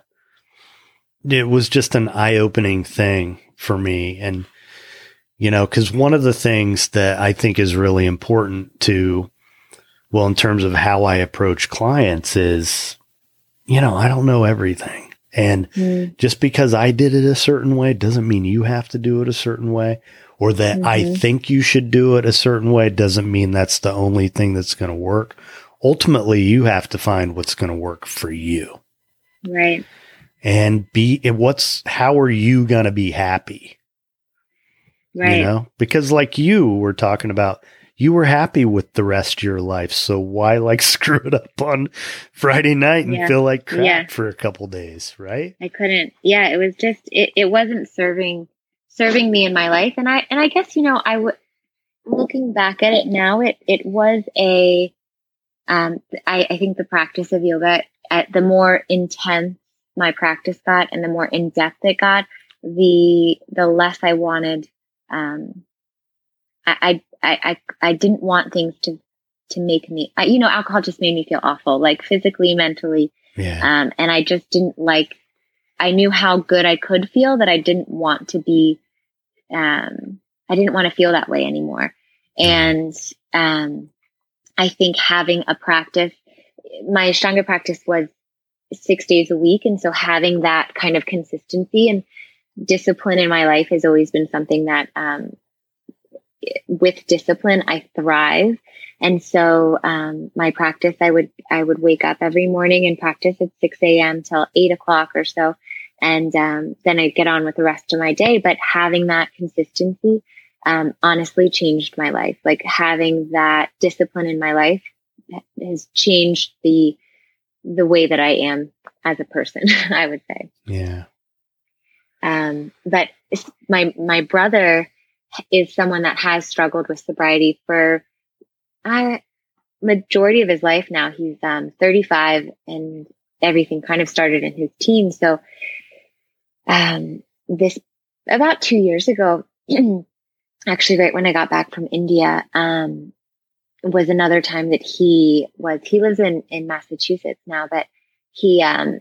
it was just an eye-opening thing for me. And, you know, because one of the things that I think is really important to, well, in terms of how I approach clients is, you know, I don't know everything. And Mm-hmm. just because I did it a certain way doesn't mean you have to do it a certain way, or that Mm-hmm. I think you should do it a certain way doesn't mean that's the only thing that's going to work. Ultimately, you have to find what's going to work for you. Right. And be what's, how are you going to be happy? Right. You know, because like you were talking about, you were happy with the rest of your life. So why like screw it up on Friday night and Yeah. feel like crap Yeah. for a couple days, right? I couldn't. Yeah, it was just it, it wasn't serving serving me in my life, and I and I guess you know I would looking back at it now, it it was a um I I think the practice of yoga, at the more intense my practice got and the more in depth it got, the the less I wanted. Um, I I I I didn't want things to to make me. I, you know, alcohol just made me feel awful, like physically, mentally. Yeah. Um, and I just didn't like, I knew how good I could feel that I didn't want to be, um, I didn't want to feel that way anymore. And, um, I think having a practice, my Ashtanga practice was six days a week. And so having that kind of consistency and discipline in my life has always been something that, um, with discipline, I thrive. And so, um, my practice, I would, I would wake up every morning and practice at six a.m. till eight o'clock or so. And, um, then I'd get on with the rest of my day. But having that consistency, um, honestly changed my life. Like having that discipline in my life has changed the, the way that I am as a person, I would say. Yeah. Um, but my, my brother is someone that has struggled with sobriety for a majority of his life now. He's, um, thirty-five, and everything kind of started in his teens. So, um, this about two years ago, actually, right when I got back from India, um, was another time that he was, he lives in, in Massachusetts now, but he, um,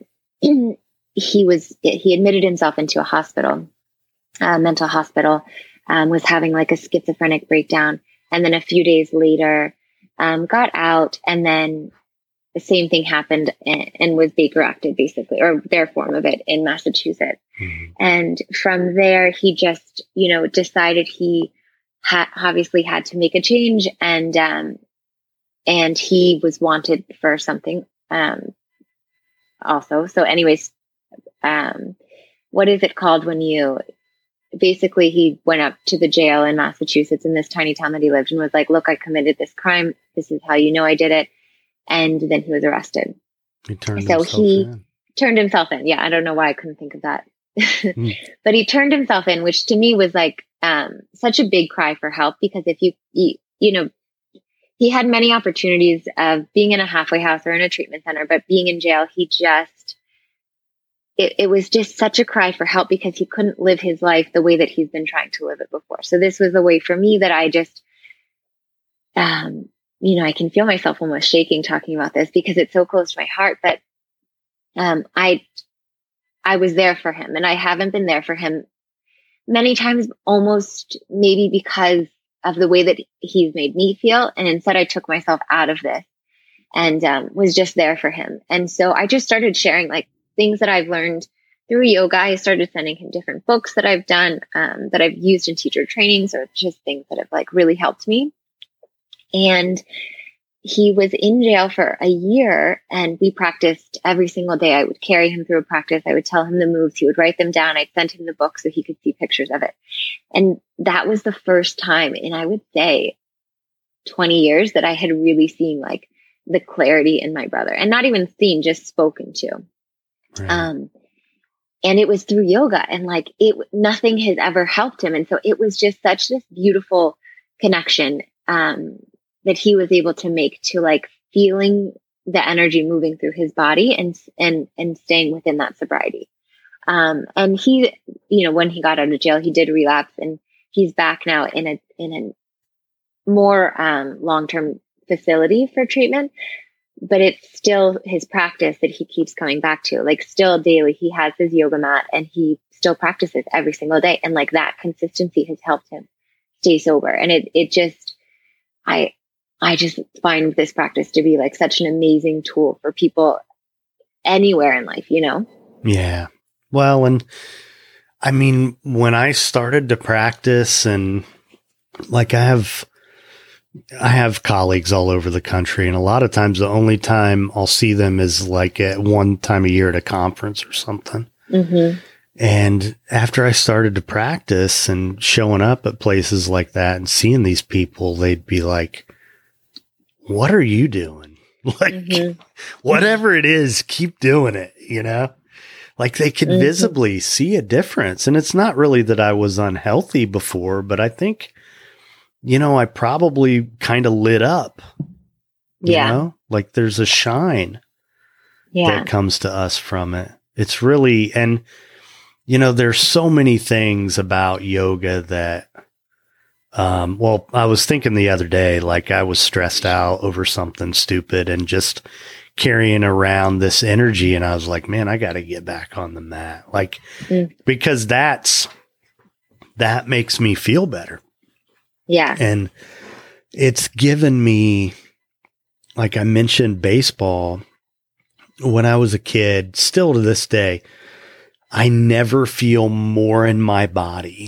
he was, he admitted himself into a hospital, a mental hospital, um, was having like a schizophrenic breakdown. And then a few days later, um, got out, and then the same thing happened and, and was Baker acted basically, or their form of it in Massachusetts. Mm-hmm. And from there, he just, you know, decided he ha- obviously had to make a change, and, um, and he was wanted for something, um, also. So anyways, um, what is it called when you, basically he went up to the jail in Massachusetts in this tiny town that he lived in, was like, look, I committed this crime. This is how you know I did it. And then he was arrested. He turned so himself he in. turned himself in. Yeah. I don't know why I couldn't think of that, mm. but he turned himself in, which to me was like, um, such a big cry for help, because if you, you, you know, he had many opportunities of being in a halfway house or in a treatment center, but being in jail, he just, it, it was just such a cry for help, because he couldn't live his life the way that he's been trying to live it before. So this was a way for me that I just, um, you know, I can feel myself almost shaking talking about this because it's so close to my heart, but, um, I, I was there for him, and I haven't been there for him many times, almost maybe because of the way that he's made me feel. And instead I took myself out of this and, um, was just there for him. And so I just started sharing like things that I've learned through yoga. I started sending him different books that I've done, um, that I've used in teacher trainings, or just things that have like really helped me. And he was in jail for a year, and we practiced every single day. I would carry him through a practice. I would tell him the moves. He would write them down. I'd send him the book so he could see pictures of it. And that was the first time in, I would say, twenty years that I had really seen like the clarity in my brother, and not even seen, just spoken to. Right. Um, and it was through yoga, and like it, nothing has ever helped him. And so it was just such this beautiful connection, um, that he was able to make to like feeling the energy moving through his body and, and, and staying within that sobriety. Um, and he, you know, when he got out of jail, he did relapse, and he's back now in a, in a more, um, long-term facility for treatment, but it's still his practice that he keeps coming back to. Like still daily, he has his yoga mat, and he still practices every single day. And like that consistency has helped him stay sober. And it, it just, I, I just find this practice to be like such an amazing tool for people anywhere in life, you know? Yeah. Well, and I mean, when I started to practice, and like I have, I have colleagues all over the country, and a lot of times the only time I'll see them is like at one time a year at a conference or something. Mm-hmm. And after I started to practice and showing up at places like that and seeing these people, they'd be like, what are you doing? Like, mm-hmm. whatever it is, keep doing it, you know? Like they could mm-hmm. visibly see a difference. And it's not really that I was unhealthy before, but I think, you know, I probably kind of lit up. You yeah. know? Like there's a shine yeah. that comes to us from it. It's really, and, you know, there's so many things about yoga that, Um, well, I was thinking the other day, like I was stressed out over something stupid and just carrying around this energy. And I was like, man, I got to get back on the mat. Like, mm. because that's, that makes me feel better. Yeah. And it's given me, like I mentioned, baseball when I was a kid, still to this day, I never feel more in my body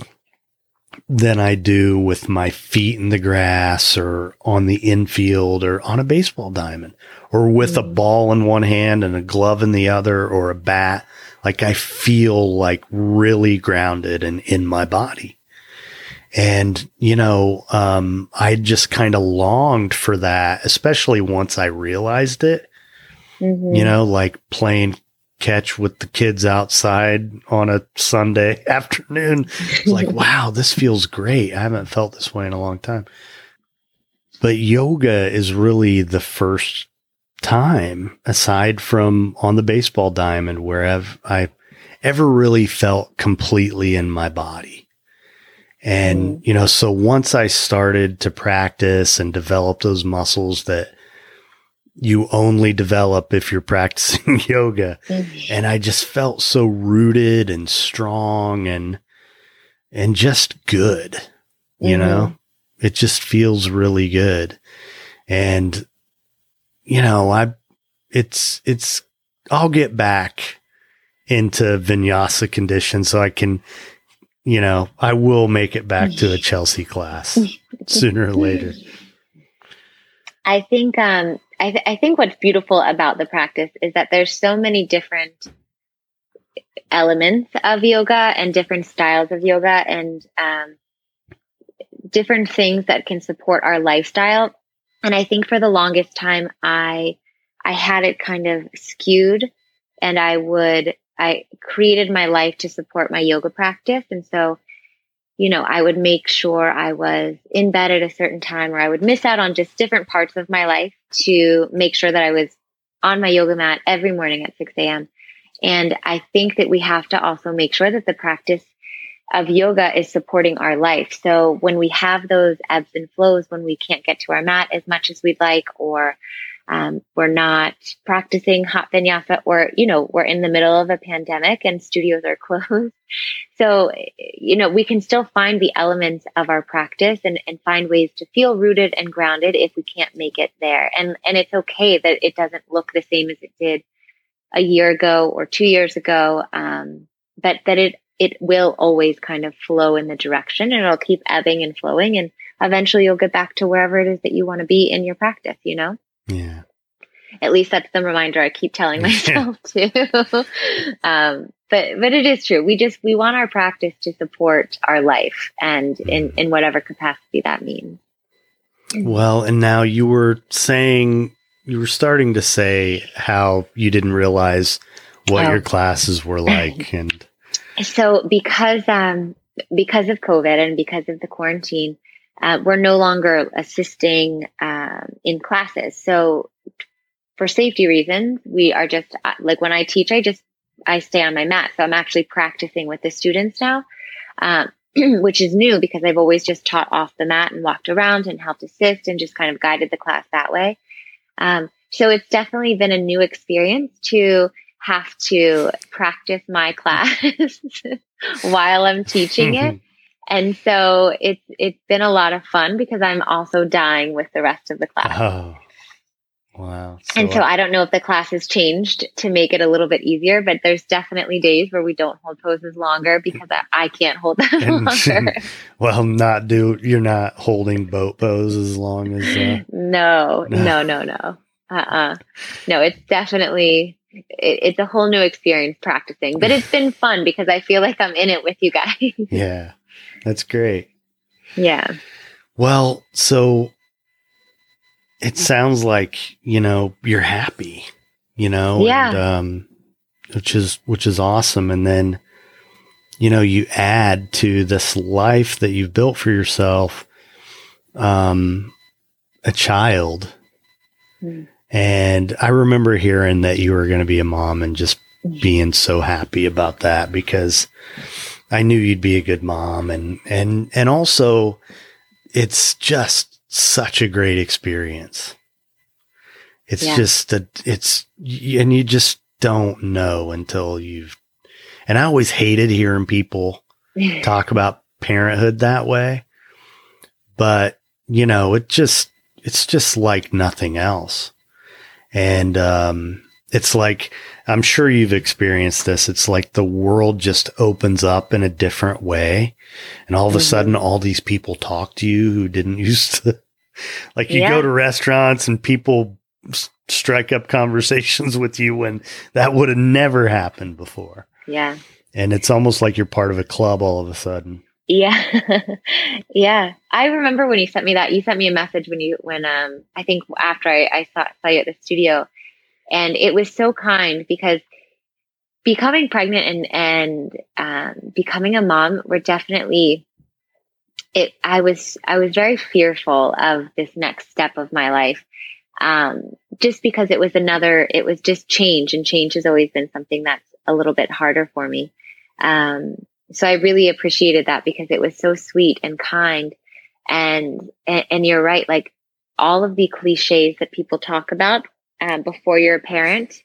than I do with my feet in the grass or on the infield or on a baseball diamond or with mm. a ball in one hand and a glove in the other or a bat. Like I feel like really grounded and in my body. And, you know, um, I just kind of longed for that, especially once I realized it, mm-hmm. you know, like playing catch with the kids outside on a Sunday afternoon. It's like, wow, this feels great. I haven't felt this way in a long time. But yoga is really the first time, aside from on the baseball diamond, where I've, I ever really felt completely in my body. And, mm. you know, so once I started to practice and develop those muscles that you only develop if you're practicing yoga. Mm-hmm. And I just felt so rooted and strong and, and just good, you mm-hmm. know, it just feels really good. And, you know, I, it's, it's, I'll get back into vinyasa condition so I can, you know, I will make it back to a Chelsea class sooner or later. I think, um, I, th- I think what's beautiful about the practice is that there's so many different elements of yoga and different styles of yoga and, um, different things that can support our lifestyle. And I think for the longest time, I, I had it kind of skewed, and I would, I created my life to support my yoga practice. And so, you know, I would make sure I was in bed at a certain time, or I would miss out on just different parts of my life to make sure that I was on my yoga mat every morning at six a.m. And I think that we have to also make sure that the practice of yoga is supporting our life. So when we have those ebbs and flows, when we can't get to our mat as much as we'd like, or um, we're not practicing hot vinyasa, or, you know, we're in the middle of a pandemic and studios are closed. So, you know, we can still find the elements of our practice and, and find ways to feel rooted and grounded if we can't make it there. And, and it's okay that it doesn't look the same as it did a year ago or two years ago. Um, but that it, it will always kind of flow in the direction, and it'll keep ebbing and flowing. And eventually you'll get back to wherever it is that you want to be in your practice, you know? Yeah. At least that's the reminder I keep telling myself too. um, but, but it is true. We just, we want our practice to support our life, and in, in whatever capacity that means. Well, and now you were saying, you were starting to say how you didn't realize what oh. your classes were like. And so because, um, because of COVID and because of the quarantine, uh, we're no longer assisting, um, in classes. So for safety reasons, we are just like, when I teach, I just, I stay on my mat. So I'm actually practicing with the students now, um, which is new because I've always just taught off the mat and walked around and helped assist and just kind of guided the class that way. Um, so it's definitely been a new experience to have to practice my class while I'm teaching it. And so it's, it's been a lot of fun because I'm also dying with the rest of the class. Oh, wow. So and so I don't know if the class has changed to make it a little bit easier, but there's definitely days where we don't hold poses longer because I, I can't hold them and, longer. Well, not do, you're not holding boat pose as long as, uh, no, no, no, no. Uh-uh. No, it's definitely, it, it's a whole new experience practicing, but it's been fun because I feel like I'm in it with you guys. Yeah, that's great. Yeah. Well, so it sounds like, you know, you're happy, you know, yeah. and, um, which is, which is awesome. And then, you know, you add to this life that you've built for yourself, um, a child. Mm. And I remember hearing that you were going to be a mom and just being so happy about that because I knew you'd be a good mom. And, and, and also it's just such a great experience. It's yeah. just a, it's, and you just don't know until you've, and I always hated hearing people talk about parenthood that way, but you know, it just, it's just like nothing else. And, um, it's like, I'm sure you've experienced this. It's like the world just opens up in a different way. And all of mm-hmm. a sudden, all these people talk to you who didn't used to, like you yeah. go to restaurants and people s- strike up conversations with you when that would have never happened before. Yeah. And it's almost like you're part of a club all of a sudden. Yeah. yeah. I remember when you sent me that, you sent me a message when you, when, um, I think after I, I saw, saw you at the studio, and it was so kind because becoming pregnant and, and, um, becoming a mom were definitely, it, I was, I was very fearful of this next step of my life. Um, just because it was another, it was just change, and change has always been something that's a little bit harder for me. Um, So I really appreciated that because it was so sweet and kind. And, and, and you're right. Like all of the cliches that people talk about um, before you're a parent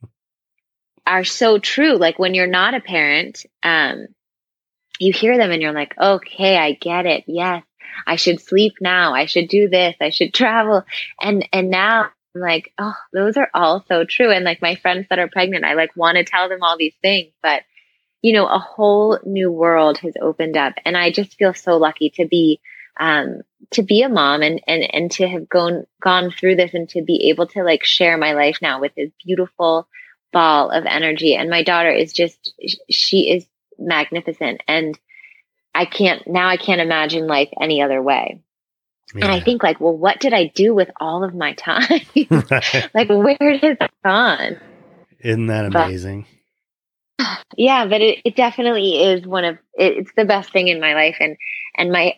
are so true. Like when you're not a parent, um, you hear them and you're like, okay, I get it. Yes. I should sleep now. I should do this. I should travel. And, and now I'm like, oh, those are all so true. And like my friends that are pregnant, I like want to tell them all these things, but you know, a whole new world has opened up. And I just feel so lucky to be, um, to be a mom and, and, and to have gone, gone through this and to be able to like share my life now with this beautiful ball of energy. And my daughter is just, she is magnificent. And I can't, now I can't imagine life any other way. Yeah. And I think like, well, what did I do with all of my time? Right. Like, where has it gone? Isn't that amazing? But, yeah, but it, it definitely is one of, it, it's the best thing in my life. And, and my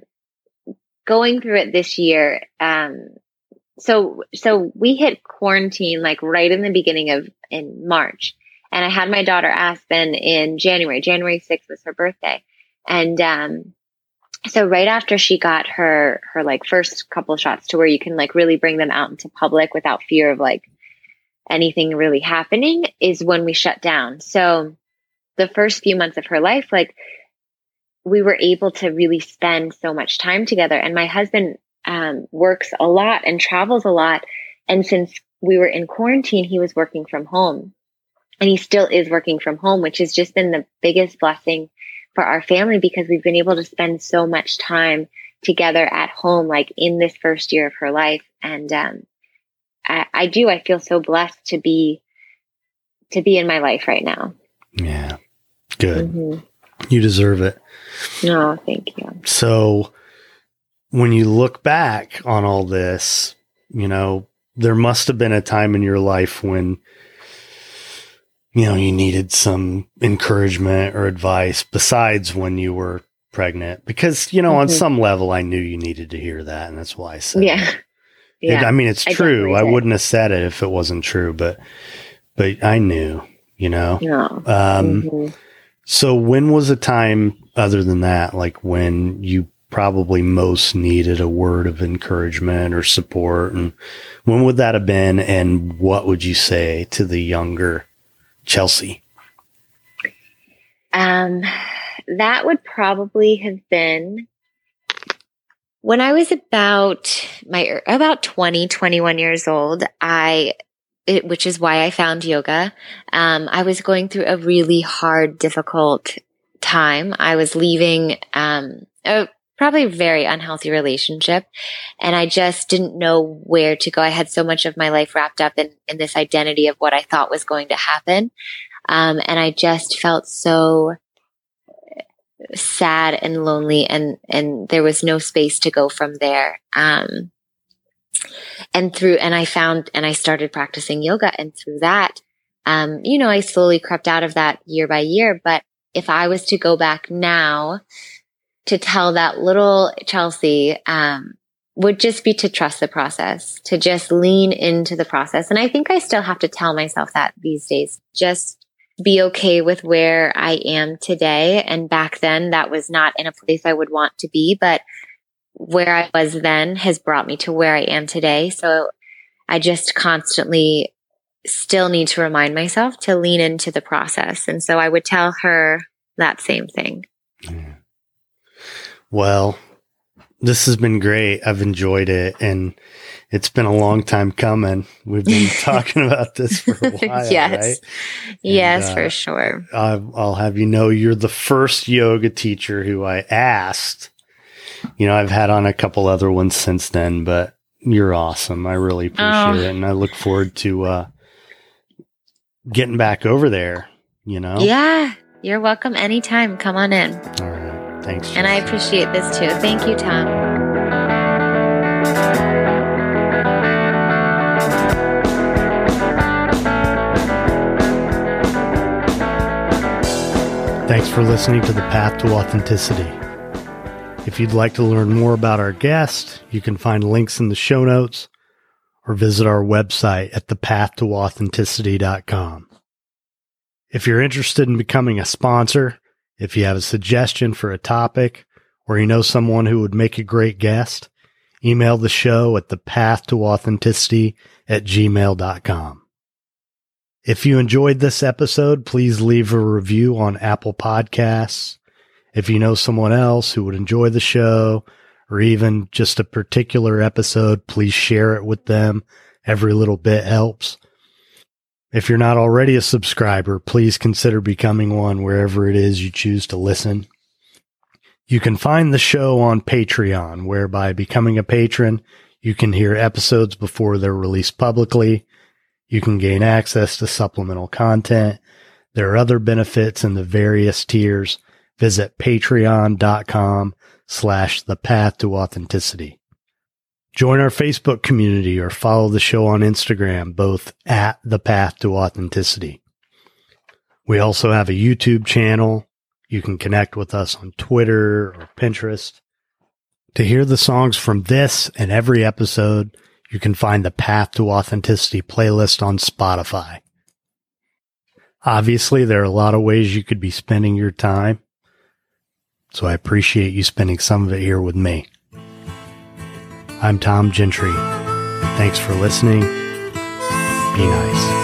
going through it this year. Um, so, so we hit quarantine, like right in the beginning of, in March. And I had my daughter Aspen in January, January sixth was her birthday. And, um, so right after she got her, her like first couple shots to where you can like really bring them out into public without fear of like anything really happening is when we shut down. So the first few months of her life, like we were able to really spend so much time together. And my husband, um, works a lot and travels a lot. And since we were in quarantine, he was working from home and he still is working from home, which has just been the biggest blessing for our family because we've been able to spend so much time together at home, like in this first year of her life. And, um, I, I do, I feel so blessed to be, to be in my life right now. Yeah. Good. Mm-hmm. You deserve it. No, thank you. So when you look back on all this, you know, there must have been a time in your life when, you know, you needed some encouragement or advice besides when you were pregnant, because, you know, mm-hmm. on some level, I knew you needed to hear that. And that's why I said, yeah, it. yeah. It, I mean, it's I true. I wouldn't have said it if it wasn't true, but, but I knew, you know, no. um, mm-hmm. So when was a time other than that, like when you probably most needed a word of encouragement or support, and when would that have been? And what would you say to the younger Chelsea? Um, that would probably have been when I was about my, about twenty, twenty-one years old. I, it, which is why I found yoga. Um, I was going through a really hard, difficult time. I was leaving, um, a probably very unhealthy relationship. And I just didn't know where to go. I had so much of my life wrapped up in, in this identity of what I thought was going to happen. Um, and I just felt so sad and lonely, and, and there was no space to go from there. Um, and through, and I found, and I started practicing yoga, and through that, um, you know, I slowly crept out of that year by year. But if I was to go back now to tell that little Chelsea, um, would just be to trust the process, to just lean into the process. And I think I still have to tell myself that these days, just be okay with where I am today. And back then that was not in a place I would want to be, but where I was then has brought me to where I am today. So I just constantly still need to remind myself to lean into the process. And so I would tell her that same thing. Yeah. Well, this has been great. I've enjoyed it, and it's been a long time coming. We've been talking about this for a while, yes. right? Yes, and, uh, for sure. I'll, I'll have you know, you're the first yoga teacher who I asked. You know, I've had on a couple other ones since then, but you're awesome. I really appreciate oh. it, and I look forward to uh, getting back over there, you know? Yeah, you're welcome anytime. Come on in. All right. Thanks, Jesse. And I appreciate this too. Thank you, Tom. Thanks for listening to The Path to Authenticity. If you'd like to learn more about our guest, you can find links in the show notes or visit our website at the path to authenticity dot com. If you're interested in becoming a sponsor, if you have a suggestion for a topic, or you know someone who would make a great guest, email the show at the path to authenticity at gmail dot com. If you enjoyed this episode, please leave a review on Apple Podcasts. If you know someone else who would enjoy the show or even just a particular episode, please share it with them. Every little bit helps. If you're not already a subscriber, please consider becoming one wherever it is you choose to listen. You can find the show on Patreon, where by becoming a patron, you can hear episodes before they're released publicly. You can gain access to supplemental content. There are other benefits in the various tiers. Visit patreon.com slash the path to authenticity. Join our Facebook community or follow the show on Instagram, both at the path to authenticity. We also have a YouTube channel. You can connect with us on Twitter or Pinterest. To hear the songs from this and every episode, you can find the Path to Authenticity playlist on Spotify. Obviously, there are a lot of ways you could be spending your time, so I appreciate you spending some of it here with me. I'm Tom Gentry. Thanks for listening. Be nice.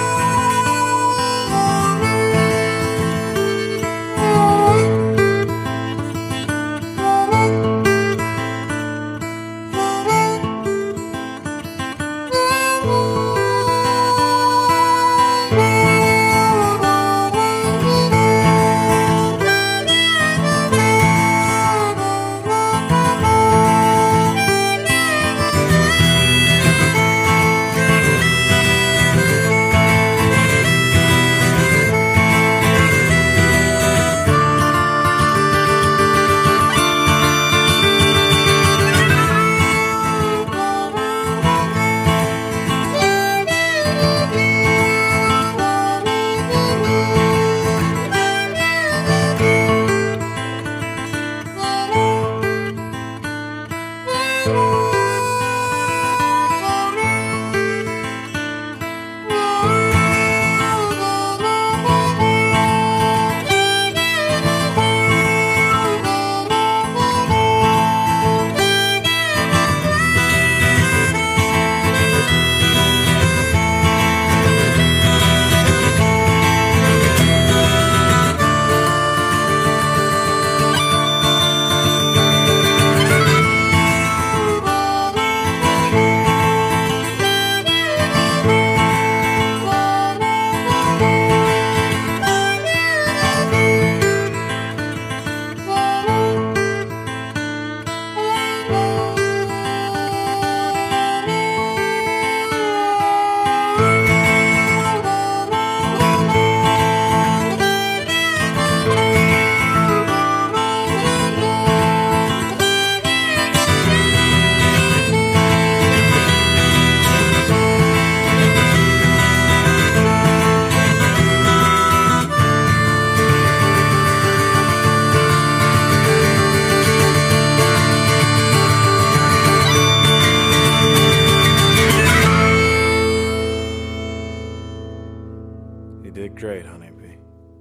Great, honeybee.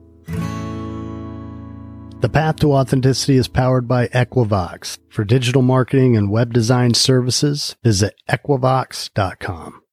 The Path to Authenticity is powered by Equivox. For digital marketing and web design services, visit equivox dot com.